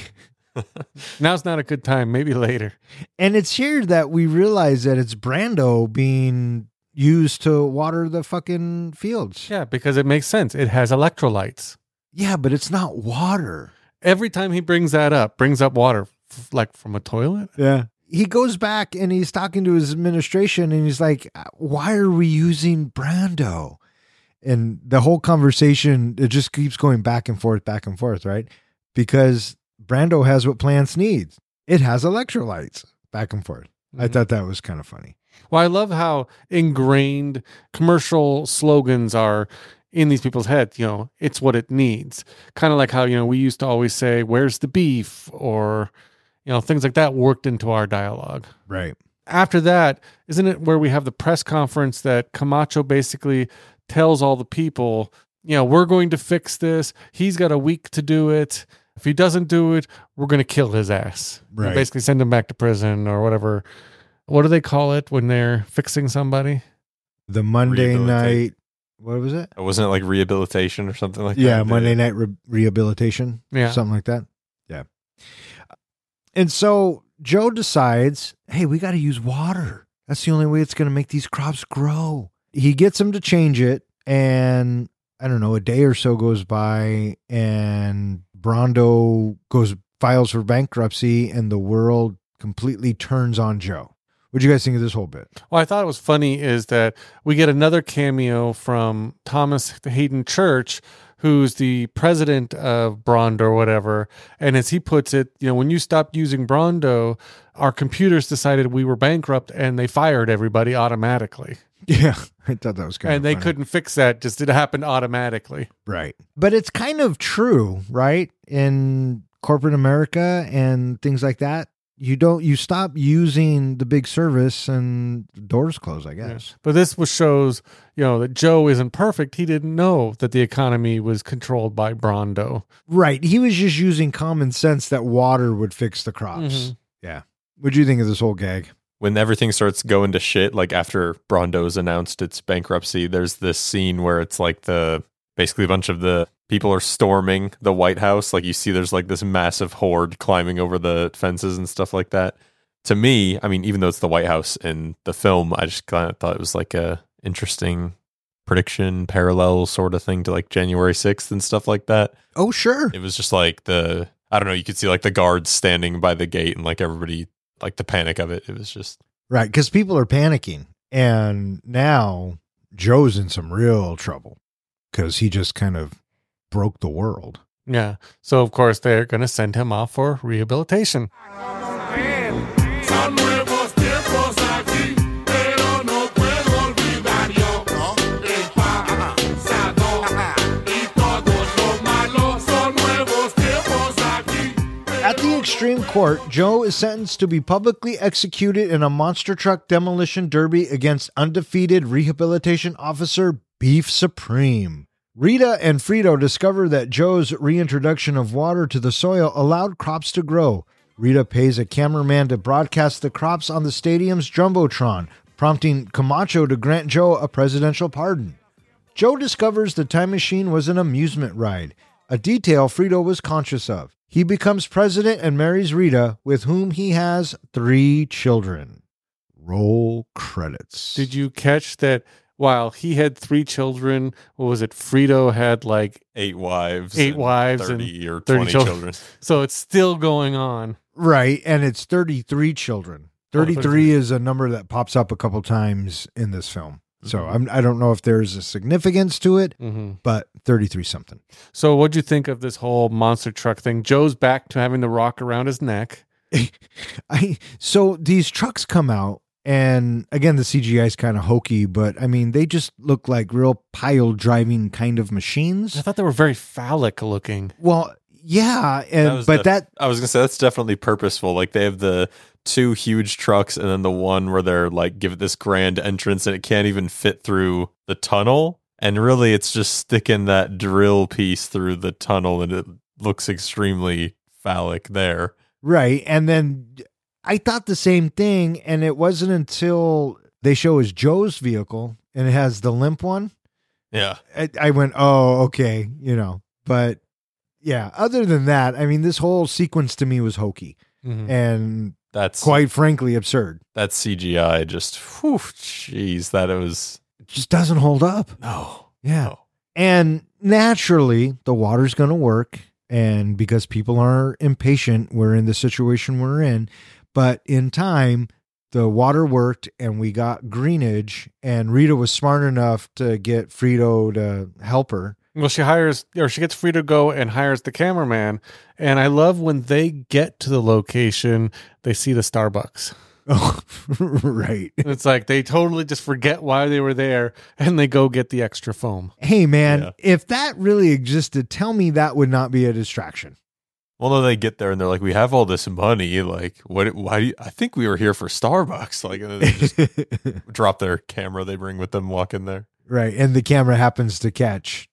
Now's not a good time. Maybe later. And it's here that we realize that it's Brando being used to water the fucking fields. Yeah, because it makes sense. It has electrolytes. Yeah, but it's not water. Every time he brings up water, like from a toilet. Yeah. He goes back and he's talking to his administration and he's like, why are we using Brando? And the whole conversation, it just keeps going back and forth, right? Because Brando has what plants need. It has electrolytes, back and forth. I thought that was kind of funny. Well, I love how ingrained commercial slogans are in these people's heads. It's what it needs. Kind of like how, we used to always say, where's the beef? Or, things like that worked into our dialogue. Right. After that, isn't it where we have the press conference that Camacho basically tells all the people, we're going to fix this. He's got a week to do it. If he doesn't do it, we're going to kill his ass. Right. Basically send him back to prison or whatever. What do they call it when they're fixing somebody? The Monday Rehabilitate. night, what was it? Wasn't it like rehabilitation or something like that? Yeah, Monday night rehabilitation. Yeah. Something like that. Yeah. And so Joe decides, hey, we got to use water. That's the only way it's going to make these crops grow. He gets them to change it. And I don't know, a day or so goes by and Brondo files for bankruptcy and the world completely turns on Joe. What do you guys think of this whole bit? Well, I thought it was funny is that we get another cameo from Thomas Hayden Church, who's the president of Brondo or whatever. And as he puts it, when you stopped using Brondo, our computers decided we were bankrupt and they fired everybody automatically. Yeah, I thought that was kind of And they funny. couldn't fix that. Just it happened automatically. Right. But it's kind of true, right? In corporate America and things like that. You stop using the big service and the doors close, I guess. But this shows, that Joe isn't perfect. He didn't know that the economy was controlled by Brondo. Right. He was just using common sense that water would fix the crops. Mhm. Yeah. What'd you think of this whole gag? When everything starts going to shit, like after Brondo's announced its bankruptcy, there's this scene where it's like basically a bunch of the people are storming the White House. Like you see there's like this massive horde climbing over the fences and stuff like that. To me, I mean, even though it's the White House in the film, I just kind of thought it was like a interesting prediction, parallel sort of thing to like January 6th and stuff like that. Oh, sure. It was just like I don't know, you could see like the guards standing by the gate and like everybody, like the panic of it. It was just. Right. Because people are panicking. And now Joe's in some real trouble because he just kind of broke the world. Yeah. So, of course, they're going to send him off for rehabilitation. Son nuevos tiempos aquí, pero no puedo olvidar yo el pasado y todo lo malo. Son nuevos tiempos aquí. At the extreme court, Joe is sentenced to be publicly executed in a monster truck demolition derby against undefeated rehabilitation officer Beef Supreme. Rita and Frito discover that Joe's reintroduction of water to the soil allowed crops to grow. Rita pays a cameraman to broadcast the crops on the stadium's Jumbotron, prompting Camacho to grant Joe a presidential pardon. Joe discovers the time machine was an amusement ride, a detail Frito was conscious of. He becomes president and marries Rita, with whom he has 3 children. Roll credits. Did you catch that while he had 3 children, what was it? Frito had like 8 wives. 8 and wives 30 or 30 20 children. children. So it's still going on. Right, and it's 33 children. 33 33. is a number that pops up a couple times in this film. So I don't know if there's a significance to it, but 33 something. So what'd you think of this whole monster truck thing? Joe's back to having the rock around his neck. So these trucks come out, and again, the CGI is kind of hokey, but I mean, they just look like real pile driving kind of machines. I thought they were very phallic looking. Well, yeah, That and was but that I was gonna say that's definitely purposeful. Like they have the 2 huge trucks and then the one where they're like give it this grand entrance and it can't even fit through the tunnel. And really it's just sticking that drill piece through the tunnel and it looks extremely phallic there. right, and then I thought the same thing, and it wasn't until they show us Joe's vehicle and it has the limp one. Yeah. I went, oh, okay, but yeah, other than that, I mean, this whole sequence to me was hokey and That's quite frankly absurd. that CGI just jeez, that it was It just doesn't hold up. no. Yeah. No. And naturally, the water's going to work. And because people are impatient, we're in the situation we're in. But in time, the water worked and we got greenage. And Rita was smart enough to get Frito to help her. Well, she gets free to go and hires the cameraman. And I love when they get to the location, they see the Starbucks. Oh, right. It's like they totally just forget why they were there and they go get the extra foam. Hey, man, Yeah. if that really existed, tell me that would not be a distraction. Well, then they get there and they're like, "We have all this money. Like, what? Why? I think we were here for Starbucks." Like, and then they just drop their camera they bring with them, walk in there. Right. And the camera happens to catch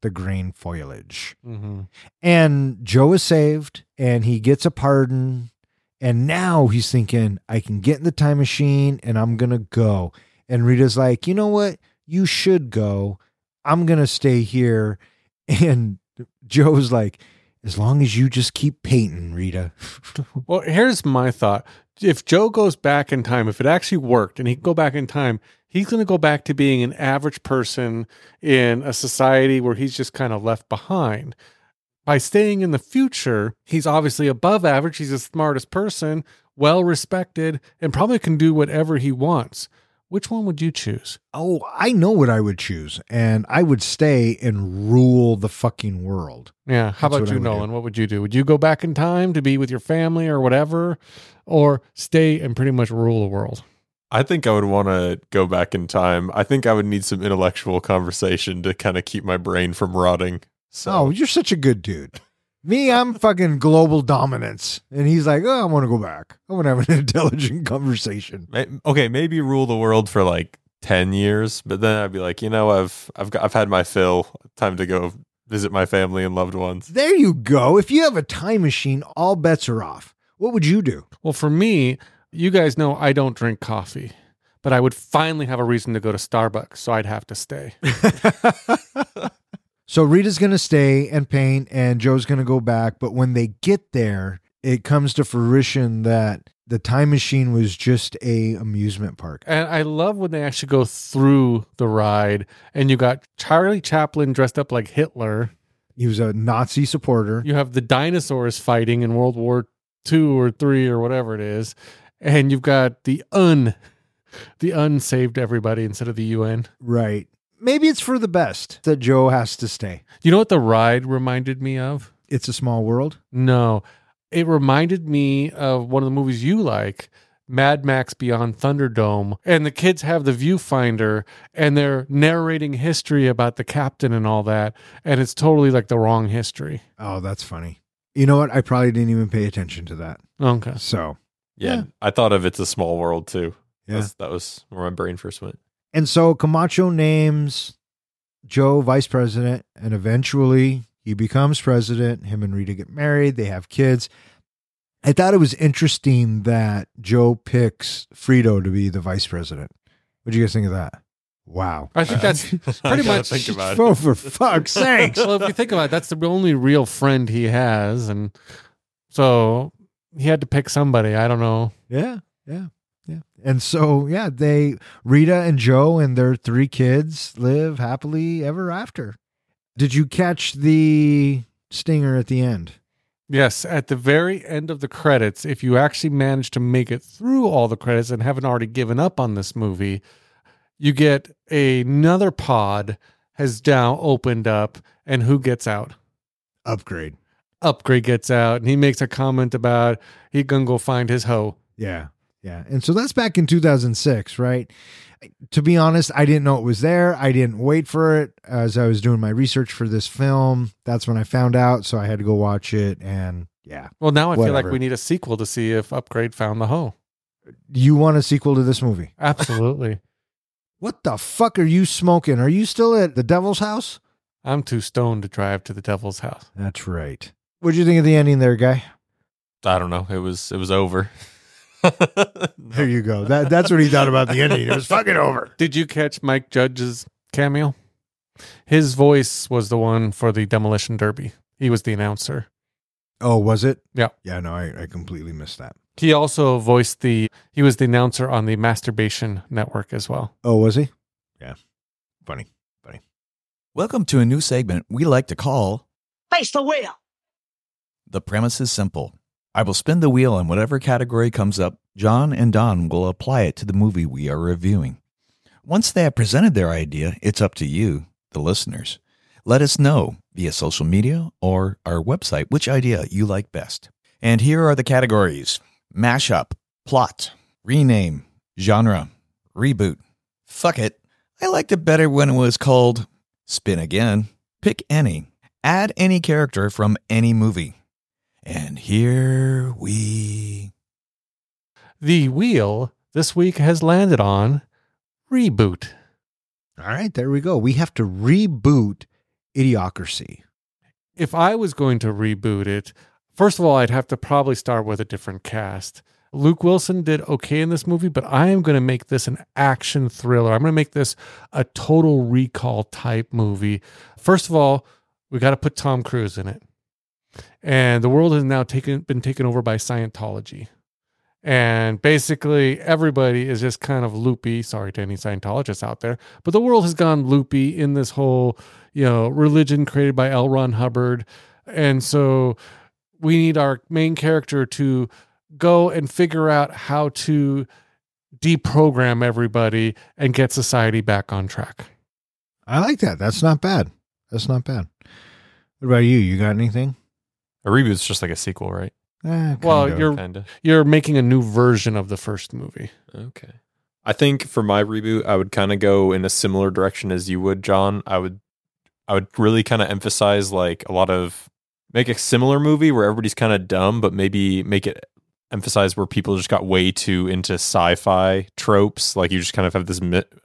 the grain foliage. Mm-hmm. And Joe is saved and he gets a pardon. And now he's thinking, I can get in the time machine and I'm going to go. And Rita's like, you know what? You should go. I'm going to stay here. And Joe's like, as long as you just keep painting, Rita. Well, here's my thought. If Joe goes back in time, if it actually worked and he can go back in time, he's going to go back to being an average person in a society where he's just kind of left behind. By staying in the future, he's obviously above average. He's the smartest person, well respected, and probably can do whatever he wants. Which one would you choose? Oh, I know what I would choose. And I would stay and rule the fucking world. Yeah. How That's about what I you, would Nolan? do. What would you do? Would you go back in time to be with your family or whatever? Or stay and pretty much rule the world? I think I would want to go back in time. I think I would need some intellectual conversation to kind of keep my brain from rotting. So Oh, you're such a good dude. Me, I'm fucking global dominance. And he's like, oh, I want to go back. I want to have an intelligent conversation. okay, maybe rule the world for like 10 years, but then I'd be like, you know, I've had my fill. Time to go visit my family and loved ones. There you go. If you have a time machine, all bets are off. What would you do? Well, for me, you guys know I don't drink coffee, but I would finally have a reason to go to Starbucks, so I'd have to stay. So Rita's going to stay and paint, and Joe's going to go back. But when they get there, it comes to fruition that the time machine was just a amusement park. And I love when they actually go through the ride, and you got Charlie Chaplin dressed up like Hitler. He was a Nazi supporter. You have the dinosaurs fighting in World War II or III or whatever it is. And you've got the saved everybody instead of the UN. Right. Maybe it's for the best that Joe has to stay. You know what the ride reminded me of? It's a Small World. No, it reminded me of one of the movies you like, Mad Max Beyond Thunderdome. And the kids have the viewfinder and they're narrating history about the captain and all that. And it's totally like the wrong history. Oh, that's funny. You know what? I probably didn't even pay attention to that. Okay. So, Yeah, I thought of It's a Small World too. Yeah. That was where my brain first went. and so Camacho names Joe vice president, and eventually he becomes president. Him and Rita get married. They have kids. I thought it was interesting that Joe picks Frito to be the vice president. What do you guys think of that? Wow. I think that's pretty much. Think about Oh, it. for fuck's sakes. Well, if you think about it, that's the only real friend he has, and so he had to pick somebody. I don't know. Yeah. And so, Rita and Joe and their 3 kids live happily ever after. Did you catch the stinger at the end? Yes, at the very end of the credits, if you actually manage to make it through all the credits and haven't already given up on this movie, you get another pod has now opened up, and who gets out? Upgrade. Upgrade gets out, and he makes a comment about he gonna go find his hoe. Yeah. And so that's back in 2006, right? To be honest, I didn't know it was there. I didn't wait for it as I was doing my research for this film. That's when I found out, so I had to go watch it, and yeah. Well, now I feel like Whatever. we need a sequel to see if Upgrade found the hoe. You want a sequel to this movie? Absolutely. What the fuck are you smoking? Are you still at the Devil's House? I'm too stoned to drive to the devil's house. That's right. What'd you think of the ending there, guy? I don't know. It was over. There you go. That's what he thought about the ending. It was fucking over. Did you catch Mike Judge's cameo? His voice was the one for the Demolition Derby. He was the announcer. Oh, was it? Yeah. Yeah, no, I completely missed that. He also voiced he was the announcer on the Masturbation Network as well. Oh, was he? Yeah. Funny. Welcome to a new segment we like to call Face the wheel. The Premise is Simple. I will spin the wheel and whatever category comes up, John and Don will apply it to the movie we are reviewing. Once they have presented their idea, it's up to you, the listeners. Let us know via social media or our website which idea you like best. And here are the categories: mashup, plot, rename, genre, reboot. Fuck it. I liked it better when it was called Spin Again. Pick any. Add any character from any movie. And here we... The wheel this week has landed on reboot. All right, there we go. We have to reboot Idiocracy? If I was going to reboot it, first of all, I'd have to probably start with a different cast. Luke Wilson did okay in this movie, but I am going to make this an action thriller. I'm going to make this a Total Recall type movie. First of all, we got to put Tom Cruise in it. And the world has now been taken over by Scientology. And basically everybody is just kind of loopy. Sorry to any Scientologists out there, but the world has gone loopy in this whole, religion created by L. Ron Hubbard. And so we need our main character to go and figure out how to deprogram everybody and get society back on track. I like that. That's not bad. What about you? You got anything? A reboot's just like a sequel, right? Well, Kinda. you're making a new version of the first movie. Okay. I think for my reboot, I would kind of go in a similar direction as you would, John. I would really kind of emphasize make a similar movie where everybody's kind of dumb, but maybe make it emphasize where people just got way too into sci-fi tropes. Like you just kind of have this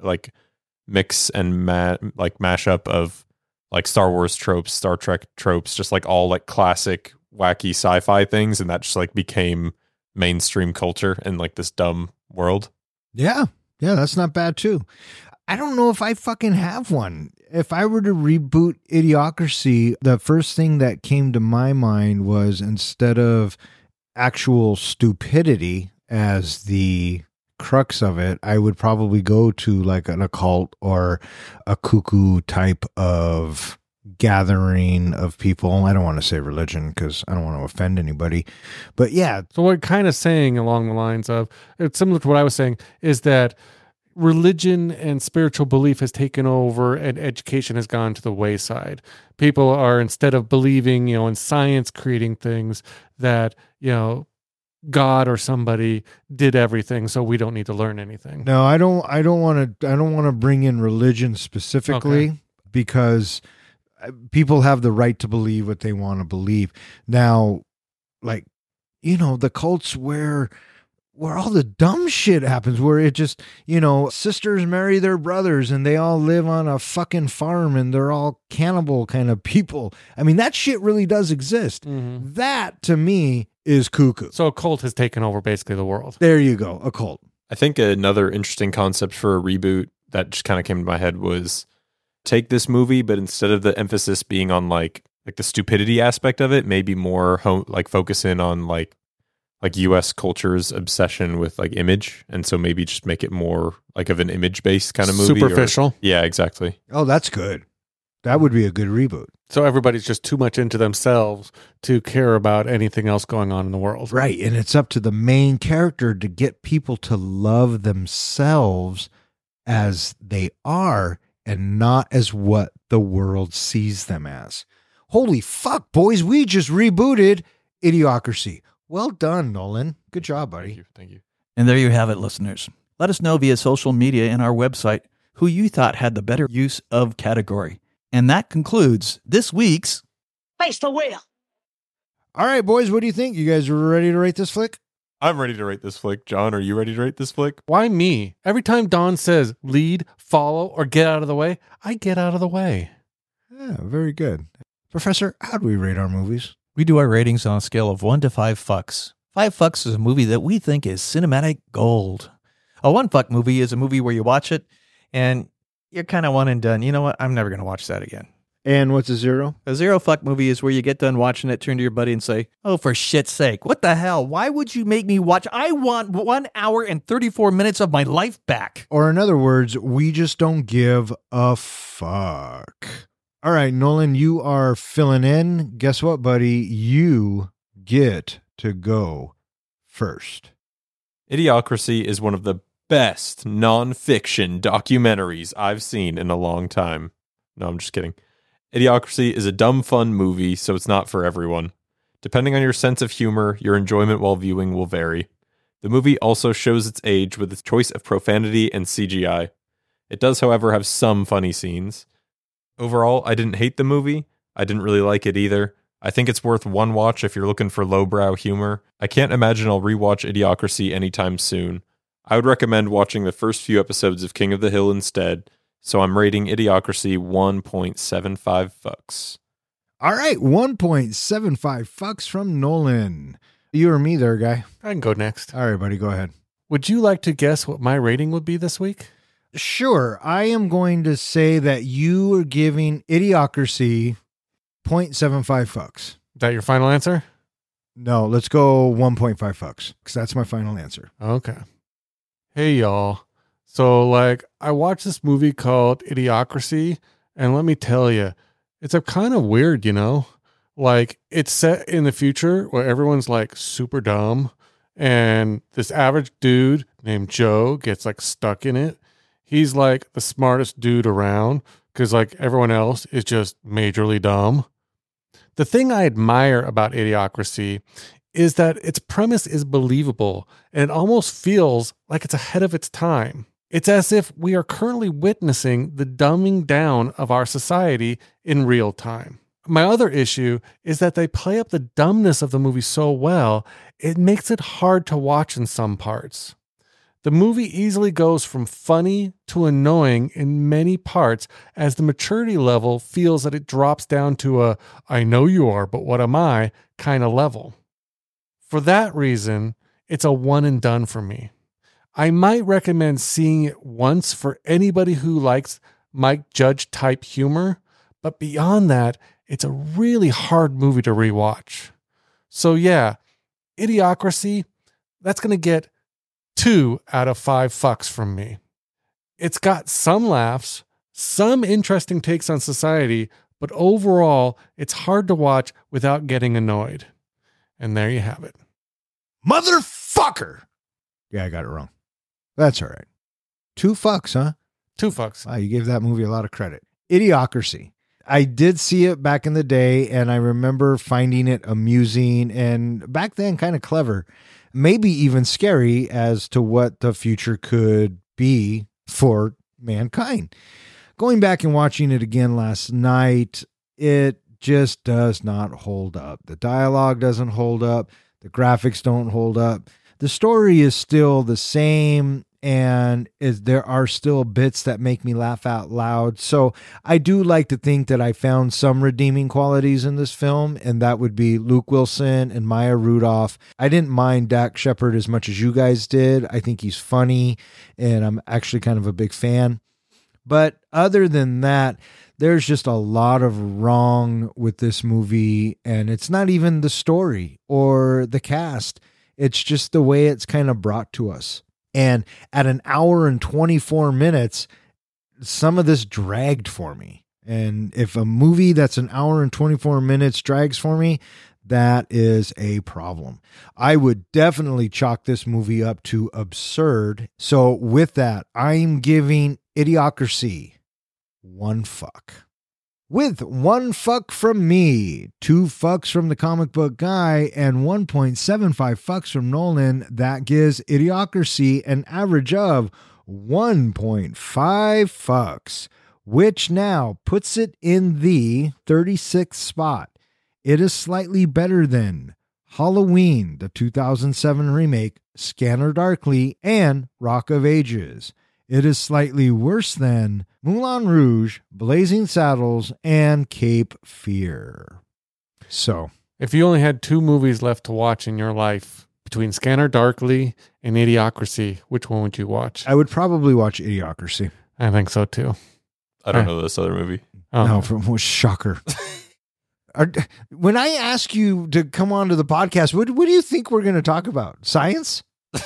mix and mashup of like Star Wars tropes, Star Trek tropes, just like all like classic wacky sci-fi things, and that just like became mainstream culture in like this dumb world. Yeah, that's not bad too. I don't know if I fucking have one. If I were to reboot Idiocracy, the first thing that came to my mind was, instead of actual stupidity as the crux of it, I would probably go to like an occult or a cuckoo type of gathering of people. I don't want to say religion because I don't want to offend anybody, but yeah. So what kind of saying along the lines of, it's similar to what I was saying, is that religion and spiritual belief has taken over and education has gone to the wayside. People are, instead of believing, in science creating things, that, God or somebody did everything, so we don't need to learn anything. No, I don't want to bring in religion specifically, because people have the right to believe what they want to believe. Now, like, the cults where all the dumb shit happens, where it just, sisters marry their brothers and they all live on a fucking farm and they're all cannibal kind of people. I mean, that shit really does exist. Mm-hmm. That to me is cuckoo. So a cult has taken over basically the world. There you go. A cult. I think another interesting concept for a reboot that just kind of came to my head was take this movie, but instead of the emphasis being on like the stupidity aspect of it, maybe more focus in on like US culture's obsession with like image, and so maybe just make it more like of an image based kind of movie. Superficial. Yeah, exactly. Oh, that's good. That would be a good reboot. So everybody's just too much into themselves to care about anything else going on in the world. Right. And it's up to the main character to get people to love themselves as they are and not as what the world sees them as. Holy fuck, boys. We just rebooted Idiocracy. Well done, Nolan. Good job, buddy. Thank you. And there you have it, listeners. Let us know via social media and our website who you thought had the better use of category. And that concludes this week's Face the Wheel. All right, boys, what do you think? You guys are ready to rate this flick? I'm ready to rate this flick. John, are you ready to rate this flick? Why me? Every time Don says lead, follow, or get out of the way, I get out of the way. Yeah, very good. Professor, how do we rate our movies? We do our ratings on a scale of 1 to 5 fucks. 5 fucks is a movie that we think is cinematic gold. A 1 fuck movie is a movie where you watch it and you're kind of one and done. You know what? I'm never going to watch that again. And what's a 0? A 0 fuck movie is where you get done watching it, turn to your buddy and say, oh, for shit's sake, what the hell? Why would you make me watch? I want 1 hour and 34 minutes of my life back. Or in other words, we just don't give a fuck. All right, Nolan, you are filling in. Guess what, buddy? You get to go first. Idiocracy is one of the best non-fiction documentaries I've seen in a long time. No, I'm just kidding. Idiocracy is a dumb fun movie, so it's not for everyone. Depending on your sense of humor, your enjoyment while viewing will vary. The movie also shows its age with its choice of profanity and CGI. It does, however, have some funny scenes. Overall, I didn't hate the movie. I didn't really like it either. I think it's worth one watch if you're looking for lowbrow humor. I can't imagine I'll rewatch Idiocracy anytime soon. I would recommend watching the first few episodes of King of the Hill instead, So I'm rating Idiocracy 1.75 fucks. All right, 1.75 fucks from Nolan. You or me there, guy? I can go next. All right, buddy, go ahead. Would you like to guess what my rating would be this week? Sure. I am going to say that you are giving Idiocracy 0.75 fucks. Is that your final answer? No, let's go 1.5 fucks because that's my final answer. Okay. Hey, y'all. So, I watched this movie called Idiocracy, and let me tell you, it's a kind of weird, it's set in the future where everyone's super dumb, and this average dude named Joe gets stuck in it. He's the smartest dude around because everyone else is just majorly dumb. The thing I admire about Idiocracy is that its premise is believable, and it almost feels like it's ahead of its time. It's as if we are currently witnessing the dumbing down of our society in real time. My other issue is that they play up the dumbness of the movie so well, it makes it hard to watch in some parts. The movie easily goes from funny to annoying in many parts as the maturity level feels that it drops down to a I know you are, but what am I kind of level. For that reason, it's a one and done for me. I might recommend seeing it once for anybody who likes Mike Judge type humor, but beyond that, it's a really hard movie to rewatch. So yeah, Idiocracy, that's going to get 2 out of 5 fucks from me. It's got some laughs, some interesting takes on society, but overall, it's hard to watch without getting annoyed. And there you have it. Motherfucker! Yeah, I got it wrong. That's all right. 2 fucks, huh? 2 fucks. Wow, you gave that movie a lot of credit. Idiocracy. I did see it back in the day, and I remember finding it amusing and back then kind of clever, maybe even scary as to what the future could be for mankind. Going back and watching it again last night, it just does not hold up. The dialogue doesn't hold up. The graphics don't hold up. The story is still the same, and there are still bits that make me laugh out loud. So I do like to think that I found some redeeming qualities in this film, and that would be Luke Wilson and Maya Rudolph. I didn't mind Dak Shepard as much as you guys did. I think he's funny, and I'm actually kind of a big fan. But other than that, there's just a lot of wrong with this movie, and it's not even the story or the cast. It's just the way it's kind of brought to us. And at an hour and 24 minutes, some of this dragged for me. And if a movie that's an hour and 24 minutes drags for me, that is a problem. I would definitely chalk this movie up to absurd. So with that, I'm giving Idiocracy 1 fuck. With 1 fuck from me, 2 fucks from the comic book guy, and 1.75 fucks from Nolan, that gives Idiocracy an average of 1.5 fucks, which now puts it in the 36th spot. It is slightly better than Halloween, the 2007 remake, Scanner Darkly, and Rock of Ages. It is slightly worse than Moulin Rouge, Blazing Saddles, and Cape Fear. So, if you only had 2 movies left to watch in your life between Scanner Darkly and Idiocracy, which one would you watch? I would probably watch Idiocracy. I think so too. I don't know this other movie. Oh. No, from shocker. When I ask you to come on to the podcast, what do you think we're going to talk about? Science?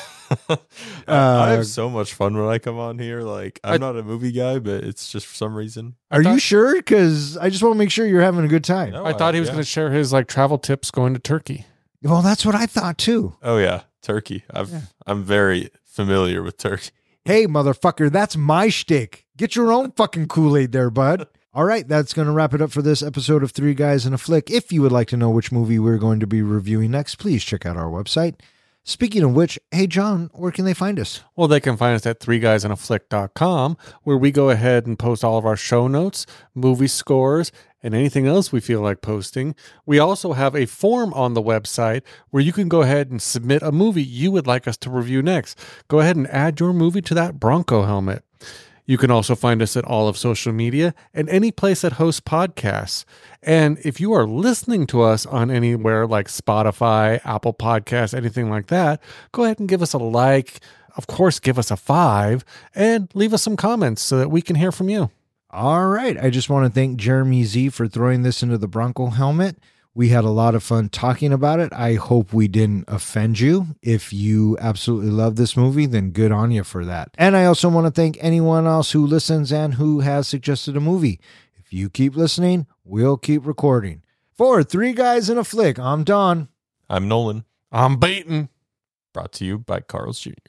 I have so much fun when I come on here. I'm not a movie guy, but it's just for some reason. Are you sure? Because I just want to make sure you're having a good time. No, I thought he was yeah. going to share his travel tips going to Turkey. Well, that's what I thought too. Oh yeah, Turkey. I'm very familiar with Turkey. Hey, motherfucker, that's my shtick. Get your own fucking Kool-Aid there, bud. All right, that's going to wrap it up for this episode of 3 Guys and a Flick. If you would like to know which movie we're going to be reviewing next, please check out our website. Speaking of which, hey, John, where can they find us? Well, they can find us at 3guysanaflick.com, where we go ahead and post all of our show notes, movie scores, and anything else we feel like posting. We also have a form on the website where you can go ahead and submit a movie you would like us to review next. Go ahead and add your movie to that Bronco helmet. You can also find us at all of social media and any place that hosts podcasts. And if you are listening to us on anywhere like Spotify, Apple Podcasts, anything like that, go ahead and give us a like. Of course, give us a 5 and leave us some comments so that we can hear from you. All right. I just want to thank Jeremy Z for throwing this into the Bronco helmet. We had a lot of fun talking about it. I hope we didn't offend you. If you absolutely love this movie, then good on you for that. And I also want to thank anyone else who listens and who has suggested a movie. If you keep listening, we'll keep recording. For Three Guys in a Flick, I'm Don. I'm Nolan. I'm beaten. Brought to you by Carl's Jr.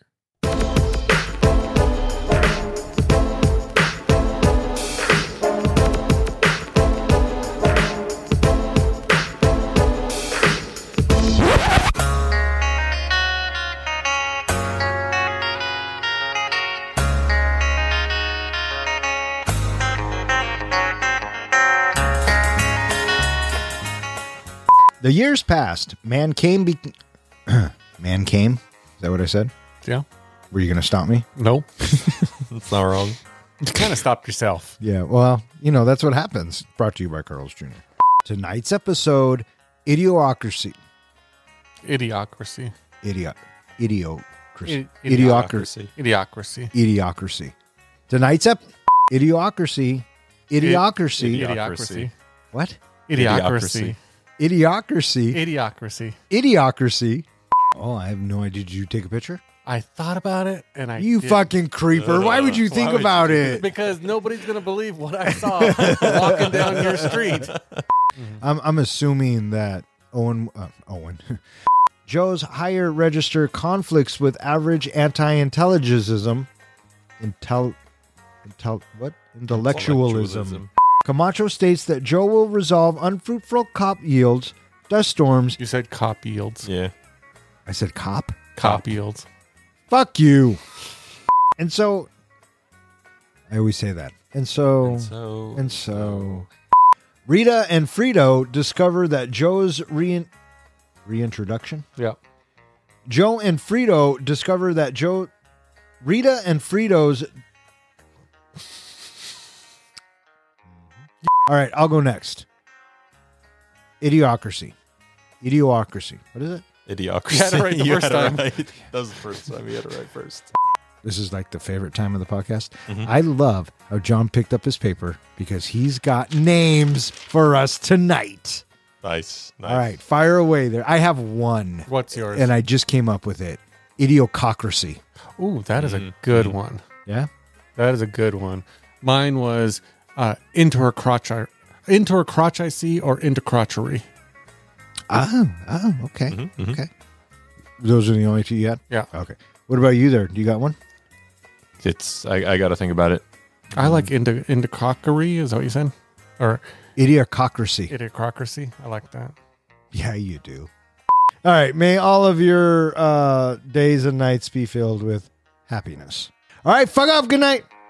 The years passed. Man came. Man came. Is that what I said? Yeah. Were you going to stop me? No. That's not wrong. You kind of stopped yourself. Yeah. Well, that's what happens. Brought to you by Carl's Jr. Tonight's episode, Idiocracy. Idiocracy. Idiocracy. Idiocracy. Idiocracy. Idiocracy. Tonight's Idiocracy. Idiocracy. Idiocracy. What? Idiocracy. Idiocracy. Idiocracy. Idiocracy. Oh, I have no idea. Did you take a picture? I thought about it and I You didn't. fucking creeper. Why would you think would about you it? Because nobody's going to believe what I saw walking down your street. I'm assuming that Owen. Joe's higher register conflicts with average anti-intelligentism. Intellectualism. Camacho states that Joe will resolve unfruitful cop yields, dust storms. You said cop yields. Yeah. I said cop? Cop yields. Fuck you. And so, I always say that. And so, Rita and Frito discover that Joe's reintroduction? Yeah. Joe and Frito discover that Rita and Frito's. All right, I'll go next. Idiocracy. What is it? Idiocracy. You had it right the first time. Right. That was the first time you had it right first. This is like the favorite time of the podcast. Mhm. I love how John picked up his paper because he's got names for us tonight. Nice. All right, fire away there. I have one, What's yours? and I just came up with it. Idiocracy. Ooh, that is a good one. Yeah? That is a good one. Mine was into her crotch I see or into crotchery. Oh, okay. Mhm. Okay. Those are the only two you had? Yeah. Okay. What about you there? Do you got one? It's I got to think about it. I like into crockery. Is that what you said? Or Idiocracy. idiocracy. I like that. Yeah, you do. All right. May all of your days and nights be filled with happiness. All right. Fuck off. Good night.